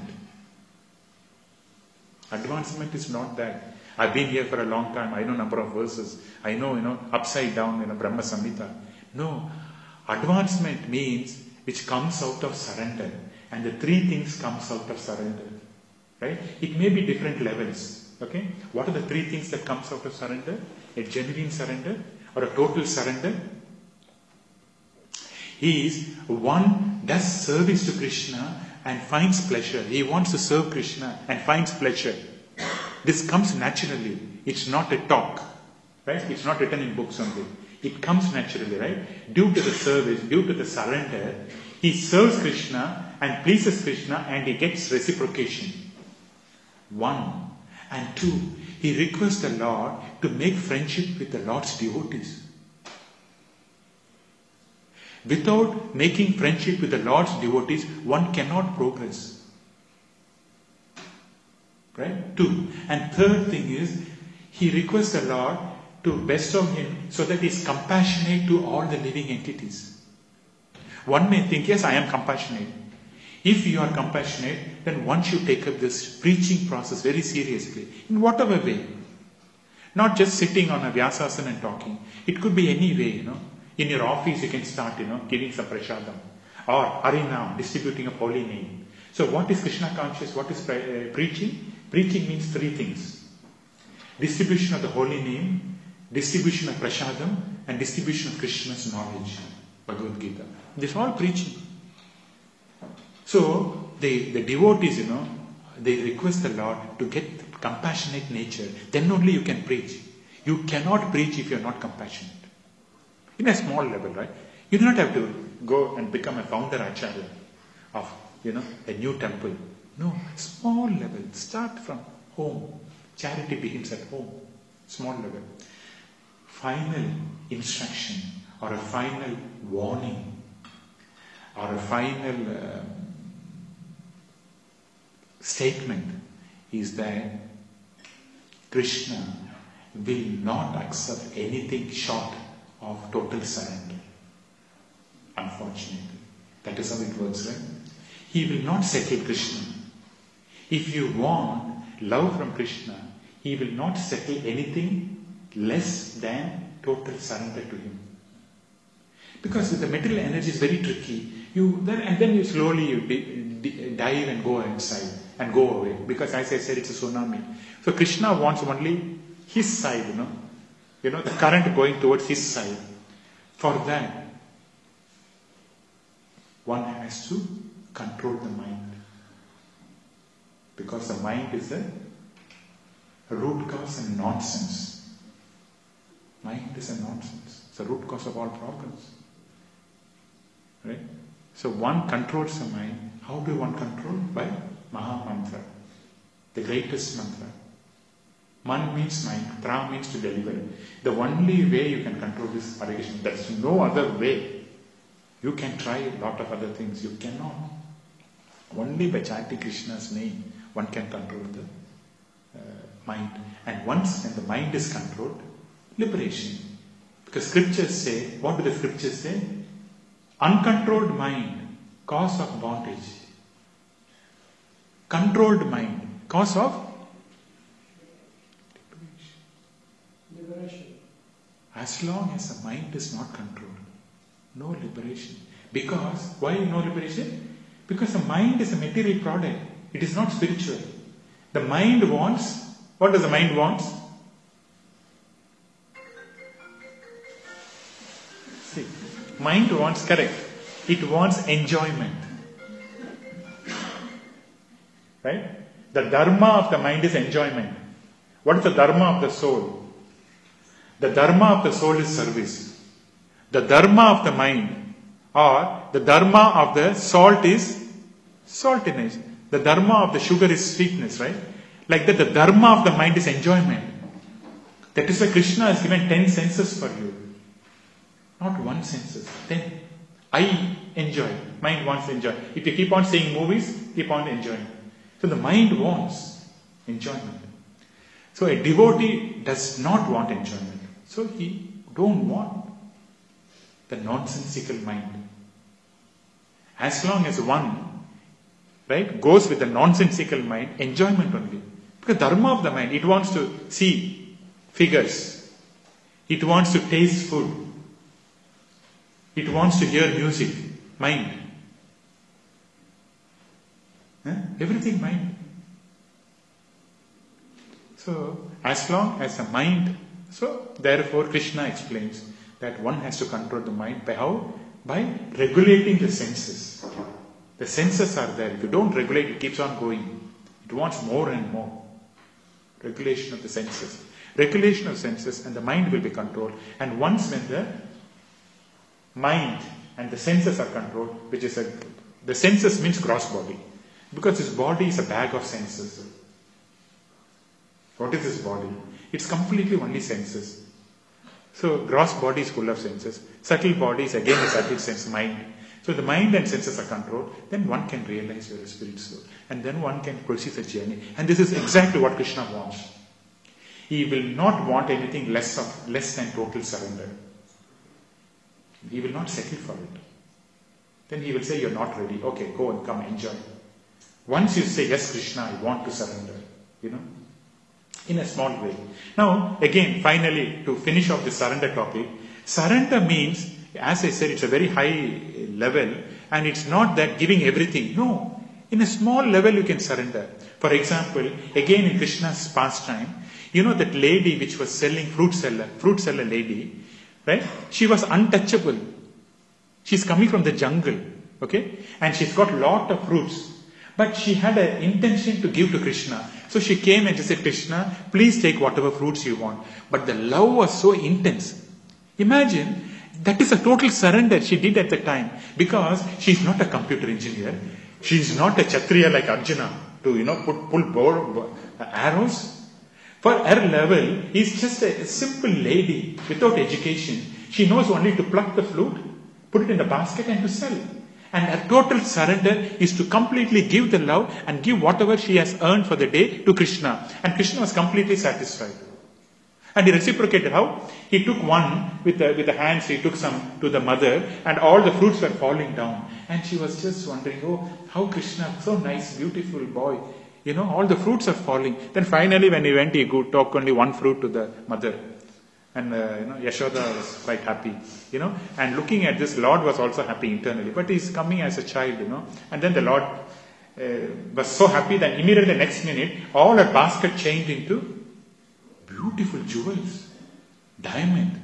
Advancement is not that. I've been here for a long time. I know number of verses. I know, upside down, Brahma Samhita. No. Advancement means which comes out of surrender. And the 3 things comes out of surrender. Right? It may be different levels. Okay? What are the 3 things that comes out of surrender? A genuine surrender or a total surrender? One does service to Krishna and finds pleasure. He wants to serve Krishna and finds pleasure. This comes naturally. It's not a talk. Right? It's not written in books only. It comes naturally, right? Due to the service, due to the surrender, he serves Krishna and pleases Krishna and he gets reciprocation. 1. And 2, he requests the Lord to make friendship with the Lord's devotees. Without making friendship with the Lord's devotees, one cannot progress. Right? 2. And third thing is, he requests the Lord to bestow him so that he is compassionate to all the living entities. One may think, yes, I am compassionate. If you are compassionate, then one should take up this preaching process very seriously, in whatever way. Not just sitting on a Vyasasana and talking. It could be any way, In your office you can start, giving some prasadam. Or Harinam, distributing a holy name. So what is Krishna conscious? What is preaching? Preaching means 3 things. Distribution of the holy name, distribution of prasadam, and distribution of Krishna's knowledge. Bhagavad Gita. This is all preaching. So, the devotees, they request the Lord to get compassionate nature. Then only you can preach. You cannot preach if you are not compassionate. In a small level, right? You do not have to go and become a founder acharya of, a new temple. No, small level. Start from Home. Charity begins at home. Small level. Final instruction or a final warning or a final statement is that Krishna will not accept anything short of total surrender. Unfortunately. That is how it works, right? He will not settle Krishna. If you want love from Krishna, he will not settle anything less than total surrender to him. Because the material energy is very tricky. Then you slowly dive and go inside and go away. Because as I said, it's a tsunami. So Krishna wants only his side, the current going towards his side. For that, one has to control the mind. Because the mind is a root cause and nonsense. Mind is a nonsense. It's the root cause of all problems. Right? So one controls the mind. How do one control? By Maha Mantra. The greatest mantra. Man means mind. Tra means to deliver. The only way you can control this Hare Krishna. There's no other way. You can try a lot of other things. You cannot. Only by chanting Krishna's name, one can control the mind. And once when the mind is controlled, liberation. Because scriptures say, what do the scriptures say? Uncontrolled mind, cause of bondage. Controlled mind, cause of liberation. As long as the mind is not controlled, no liberation. Because, why no liberation? Because the mind is a material product. It is not spiritual. The mind wants, what does the mind want? See, mind wants, correct. It wants enjoyment. Right? The dharma of the mind is enjoyment. What is the dharma of the soul? The dharma of the soul is service. The dharma of the mind or the dharma of the salt is saltiness. The dharma of the sugar is sweetness, right? Like that, the dharma of the mind is enjoyment. That is why Krishna has given 10 senses for you. Not one senses, 10. I enjoy. Mind wants to enjoy. If you keep on seeing movies, keep on enjoying. So the mind wants enjoyment. So a devotee does not want enjoyment. So he don't want the nonsensical mind. As long as one, right, goes with the nonsensical mind, enjoyment only. Because dharma of the mind, it wants to see figures. It wants to taste food. It wants to hear music. Mind. Everything mind. So, as long as the mind, so therefore Krishna explains that one has to control the mind by how? By regulating the senses. The senses are there. If you don't regulate, it keeps on going. It wants more and more. Regulation of the senses. Regulation of senses and the mind will be controlled. And once when the mind and the senses are controlled, which is the senses means gross body. Because this body is a bag of senses. What is this body? It's completely only senses. So gross body is full of senses. Subtle body is again a subtle sense, mind. So the mind and senses are controlled, then one can realize your spirit soul. And then one can proceed the journey. And this is exactly what Krishna wants. He will not want anything less than total surrender. He will not settle for it. Then he will say, you're not ready. Okay, go and come, enjoy. Once you say, yes, Krishna, I want to surrender, in a small way. Now, again, finally, to finish off the surrender topic, surrender means, as I said, it's a very high level, and it's not that giving everything. No. In a small level, you can surrender. For example, again in Krishna's pastime, that lady which was selling fruit seller lady, right? She was untouchable. She's coming from the jungle, okay? And she's got lot of fruits. But she had an intention to give to Krishna. So she came and she said, Krishna, please take whatever fruits you want. But the love was so intense. Imagine, that is a total surrender she did at the time. Because she's not a computer engineer. She's not a Kshatriya like Arjuna. to pull arrows. For her level, he's just a simple lady without education. She knows only to pluck the flute, put it in the basket and to sell. And her total surrender is to completely give the love and give whatever she has earned for the day to Krishna. And Krishna was completely satisfied. And he reciprocated how? He took one with the hands, he took some to the mother, and all the fruits were falling down. And she was just wondering, oh, how Krishna, so nice, beautiful boy. All the fruits are falling. Then finally when he went, he took only one fruit to the mother. And, Yashoda was quite happy, And looking at this, Lord was also happy internally. But he's coming as a child, And then the Lord was so happy that immediately the next minute, all her basket changed into beautiful jewels, diamond,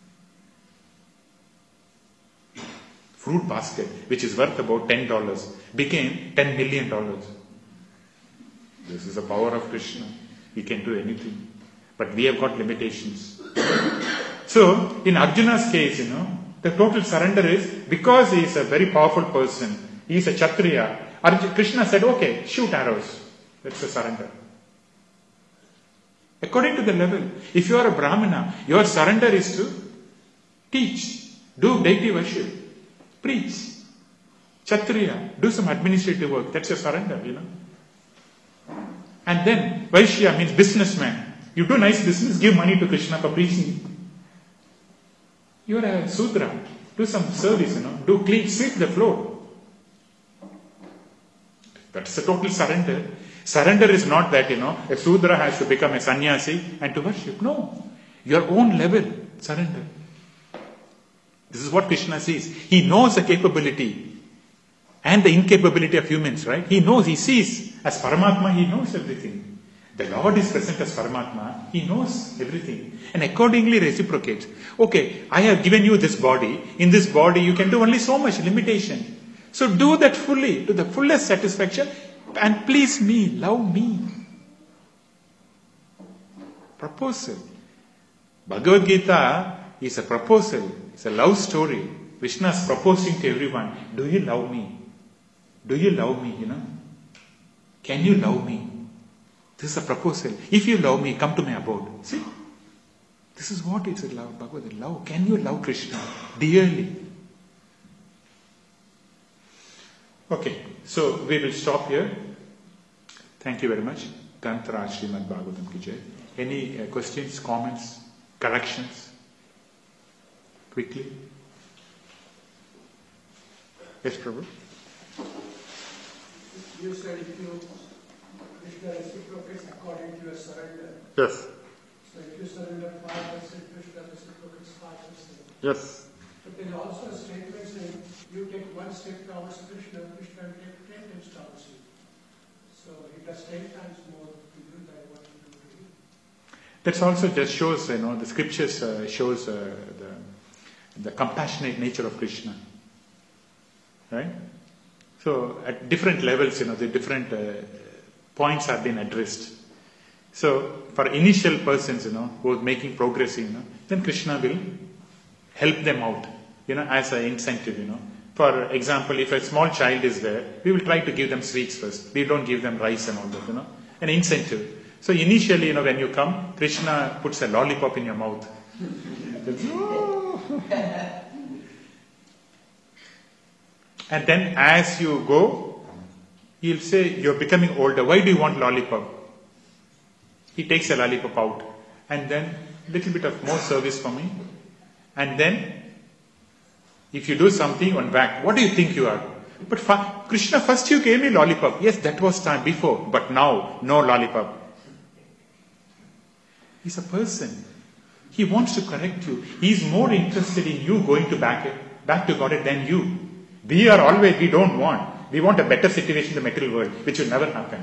fruit basket, which is worth about $10, became $10 million. This is the power of Krishna. He can do anything. But we have got limitations. So, in Arjuna's case, the total surrender is, because he is a very powerful person, he is a Kshatriya, Krishna said, okay, shoot arrows. That's the surrender. According to the level. If you are a Brahmana, your surrender is to teach, do deity worship, preach. Kshatriya, do some administrative work. That's your surrender, And then, Vaishya means businessman. You do nice business, give money to Krishna for preaching. You are a Sudra. Do some service, Do clean, sweep the floor. That's the total surrender. Surrender is not that, a Sudra has to become a sannyasi and to worship. No. Your own level, surrender. This is what Krishna sees. He knows the capability and the incapability of humans, right? He knows, he sees. As Paramatma, he knows everything. The Lord is present as Paramatma. He knows everything. And accordingly reciprocates. Okay, I have given you this body. In this body, you can do only so much limitation. So do that fully, to the fullest satisfaction. And please me, love me. Proposal. Bhagavad Gita is a proposal. It's a love story. Krishna is proposing to everyone. Do you love me? Do you love me, Can you love me? This is a proposal. If you love me, come to my abode. See? This is what it's love, Bhagavad Gita. Love. Can you love Krishna dearly? Okay, so we will stop here. Thank you very much. Tantra Srimad Bhagavatam ki jai. Any questions, comments, corrections? Quickly. Yes, Prabhu. You said if you Krishna reciprocates according to your surrender. Yes. So if you surrender 5%, Krishna reciprocates 5%. Yes. But there is also a statement saying you take one step towards Krishna, Krishna will take 10 steps towards you. So he does 10 times more to you than what you do to him. That also just shows, the scriptures shows the compassionate nature of Krishna. Right? So at different levels, the different points have been addressed. So for initial persons, who are making progress, then Krishna will help them out, as an incentive, For example, if a small child is there, we will try to give them sweets first. We don't give them rice and all that, An incentive. So initially, when you come, Krishna puts a lollipop in your mouth. And then as you go, he'll say, you're becoming older. Why do you want lollipop? He takes a lollipop out. And then little bit of more service for me. And then, if you do something on back, what do you think you are? But Krishna, first you gave me lollipop. Yes, that was time before. But now, no lollipop. He's a person. He wants to correct you. He's more interested in you going to back to God than you. We don't want. We want a better situation in the material world, which will never happen.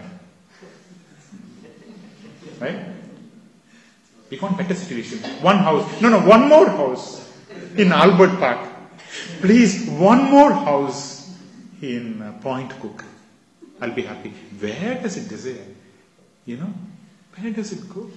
Right? We want better situation. One house. No, one more house in Albert Park. Please, one more house in Point Cook. I'll be happy. Where does it desire? Where does it go?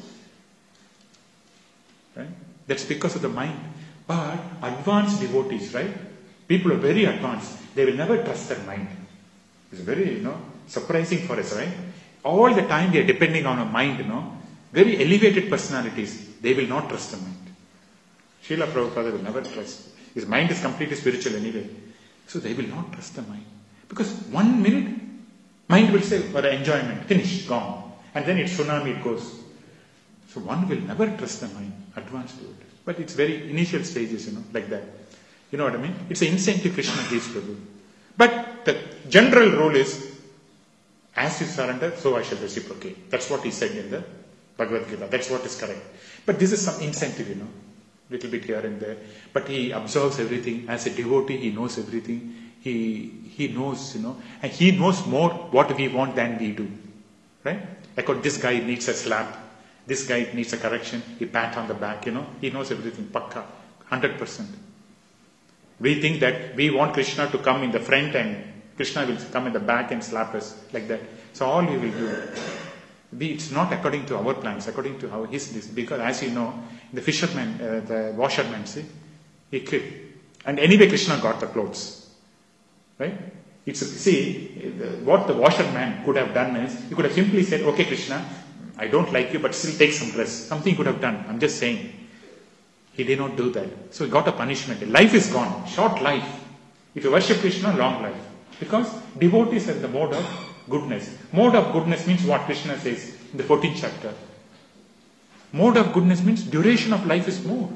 Right? That's because of the mind. But advanced devotees, right? People are very advanced. They will never trust their mind. It's very, surprising for us, right? all the time we are depending on our mind, very elevated personalities, they will not trust the mind. Srila Prabhupada will never trust. His mind is completely spiritual anyway. So they will not trust the mind. Because 1 minute, mind will say, for enjoyment, finished, gone. And then it's tsunami, it goes. So one will never trust the mind, advanced devotees. But it's very initial stages, like that. You know what I mean? It's an incentive Krishna gives Prabhu. But the general rule is, as you surrender, so I shall reciprocate. That's what he said in the Bhagavad Gita. That's what is correct. But this is some incentive, little bit here and there. But he absorbs everything. As a devotee, he knows everything. He knows, and he knows more what we want than we do. Right? Like this guy needs a slap. This guy needs a correction. He pat on the back, He knows everything. Pakka. 100%. We think that we want Krishna to come in the front and Krishna will come in the back and slap us like that. So all we will do. It's not according to our plans, according to how his this. Because as you know, the fisherman, the washerman, he killed. And anyway Krishna got the clothes. Right? What the washerman could have done is, he could have simply said, okay Krishna, I don't like you, but still take some dress. Something he could have done. I'm just saying. He did not do that. So he got a punishment. Life is gone. Short life. If you worship Krishna, long life. Because devotees are the mode of goodness. Mode of goodness means what Krishna says in the 14th chapter. Mode of goodness means duration of life is more.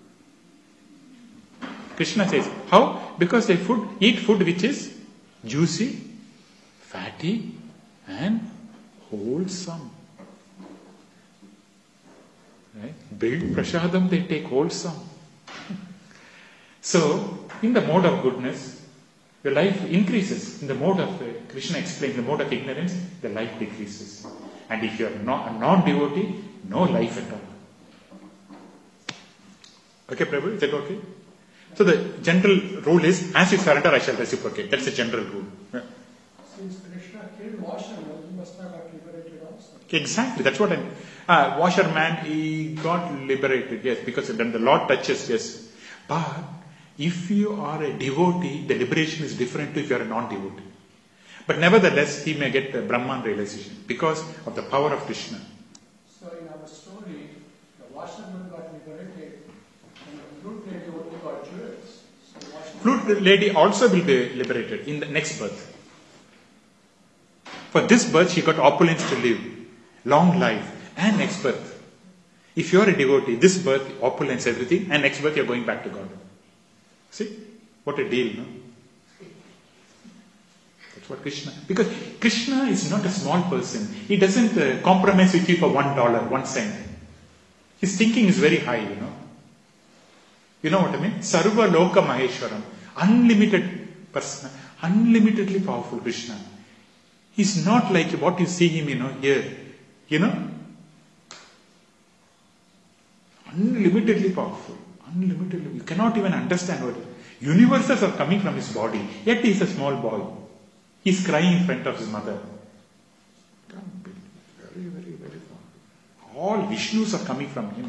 Krishna says, how? Because they eat food which is juicy, fatty and wholesome. Right? Build prasadam, they take wholesome. So, in the mode of goodness, your life increases. In the mode of, Krishna explains, the mode of ignorance, the life decreases. And if you are not a non-devotee, no life at all. Okay, Prabhu, is that okay? So the general rule is, as you surrender, I shall reciprocate. That's the general rule. Yeah. Since Krishna killed Washerman, he must have got liberated also. Exactly, that's what washerman, he got liberated, yes, because then the Lord touches, yes. But if you are a devotee, the liberation is different to if you are a non-devotee. But nevertheless, he may get the Brahman realization because of the power of Krishna. So in our story, the washerman got liberated and the flute lady only got jewels. So Flute lady also will be liberated in the next birth. For this birth, she got opulence to live, long life, and next birth. If you are a devotee, this birth, opulence, everything, and next birth you are going back to God. See? What a deal, no? That's what Krishna... Because Krishna is not a small person. He doesn't compromise with you for $1, 1 cent. His thinking is very high, You know what I mean? Sarva Loka Maheshwaram. Unlimited person. Unlimitedly powerful Krishna. He's not like what you see him, here. Unlimitedly powerful. Unlimitedly. You cannot even understand what. Universes are coming from his body. Yet he is a small boy. He's crying in front of his mother. Very, very, very powerful. All Vishnus are coming from him.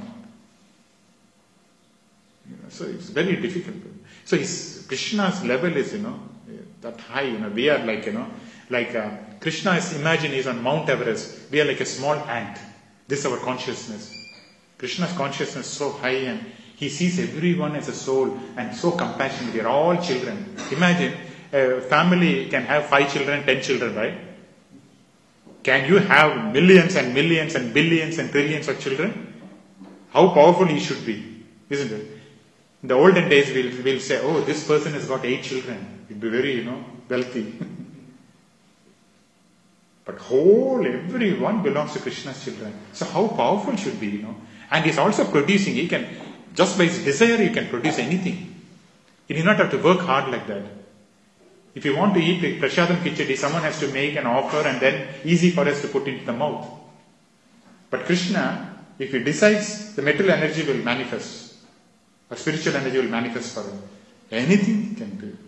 So it's very difficult. So Krishna's level is, that high. We are like, Krishna is, imagine he's on Mount Everest. We are like a small ant. This is our consciousness. Krishna's consciousness is so high and he sees everyone as a soul and so compassionate. We are all children. Imagine a family can have 5 children, 10 children, right? Can you have millions and millions and billions and trillions of children? How powerful he should be, isn't it? In the olden days, we'll say, oh, this person has got 8 children. He'll be very, wealthy. But everyone belongs to Krishna's children. So how powerful should be, And he's also producing. He can, just by his desire, he can produce anything. He does not have to work hard like that. If you want to eat the prasadam khichdi, someone has to make an offer and then easy for us to put into the mouth. But Krishna, if he decides, the material energy will manifest. Or spiritual energy will manifest for him. Anything he can do.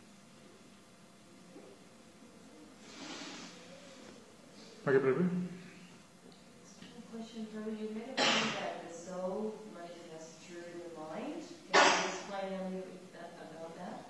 Okay, Prabhu? Question, Prabhu, you made a point that the soul manifests through the mind. Can you explain a little bit about that?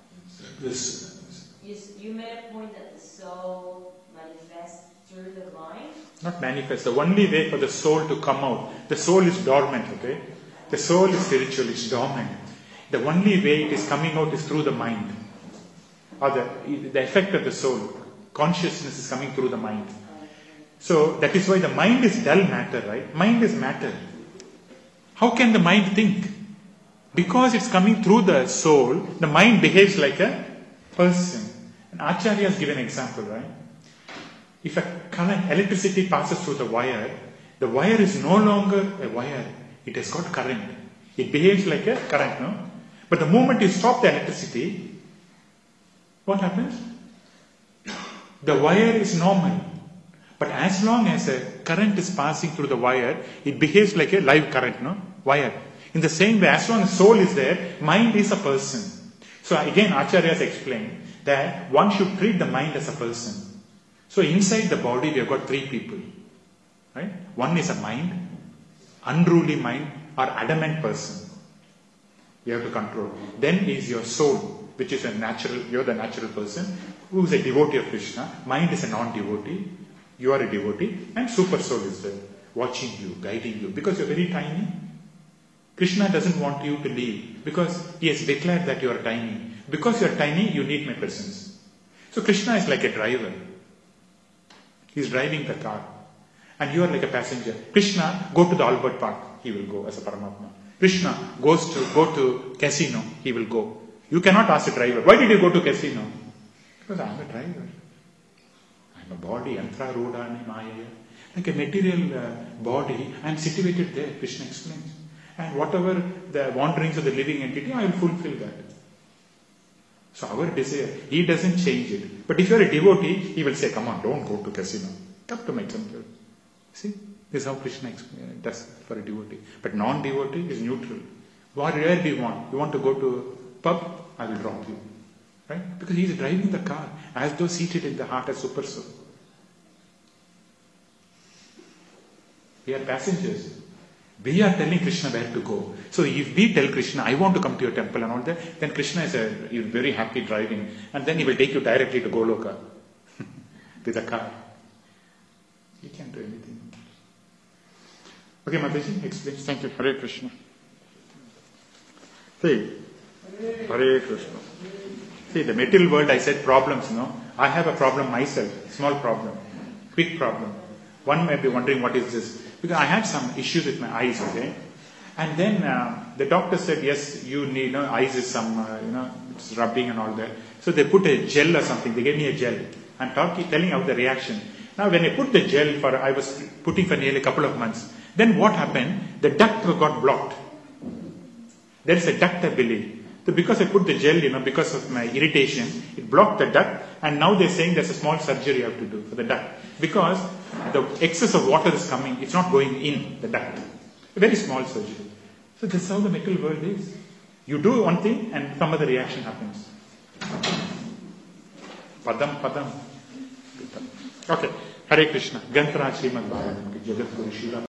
This. You made a point that the soul manifests through the mind. Not manifest. The only way for the soul to come out, the soul is dormant, okay? The soul is spiritual, it's dormant. The only way it is coming out is through the mind. Or the effect of the soul. Consciousness is coming through the mind. So that is why the mind is dull matter, right? Mind is matter. How can the mind think? Because it's coming through the soul, the mind behaves like a person. And Acharya has given an example, right? If a current, electricity passes through the wire is no longer a wire. It has got current. It behaves like a current, no? But the moment you stop the electricity, what happens? The wire is normal. But as long as a current is passing through the wire, it behaves like a live current, no? Wire. In the same way, as long as soul is there, mind is a person. So again, Acharya has explained that one should treat the mind as a person. So inside the body, we have got three people. Right? One is a mind, unruly mind, or adamant person. You have to control. Then is your soul, which is you're the natural person, who is a devotee of Krishna. Mind is a non-devotee. You are a devotee. And super soul is there, watching you, guiding you. Because you're very tiny, Krishna doesn't want you to leave. Because he has declared that you are tiny. Because you are tiny, you need my presence. So Krishna is like a driver. He's driving the car. And you are like a passenger. Krishna, go to the Albert Park. He will go as a Paramatma. Krishna go to casino. He will go. You cannot ask the driver, why did you go to casino? Because I am a driver. I am a body. Yantra Rudani Maya. Like a material body, I am situated there. Krishna explains. And whatever the wanderings of the living entity, I will fulfill that. So our desire, he doesn't change it. But if you are a devotee, he will say, come on, don't go to casino. Come to my temple. See, this is how Krishna does for a devotee. But non-devotee is neutral. Where we want. You want to go to a pub? I will drop you. Right? Because he is driving the car as though seated in the heart as super soul. We are passengers. We are telling Krishna where to go. So if we tell Krishna, I want to come to your temple and all that, then Krishna is very happy driving. And then he will take you directly to Goloka with a car. He can't do anything. Okay, Mataji, explain. Thank you. Hare Krishna. See, Hare Krishna. See, the material world, I said problems, no? I have a problem myself, small problem, quick problem. One may be wondering, what is this? Because I had some issues with my eyes, okay? And then the doctor said, yes, you need, eyes is some, it's rubbing and all that. So they put a gel or something. They gave me a gel. I'm telling out the reaction. Now when I put the gel I was putting for nearly a couple of months. Then what happened? The duct got blocked. There is a duct, I believe. So because I put the gel, because of my irritation, it blocked the duct. And now they're saying there's a small surgery you have to do for the duct. Because the excess of water is coming, it's not going in the duct. A very small surgery. So this is how the material world is. You do one thing and some other reaction happens. Padam. Okay. Hare Krishna. Gantra Srimad Bhagavatam. Jagat Guru Shila.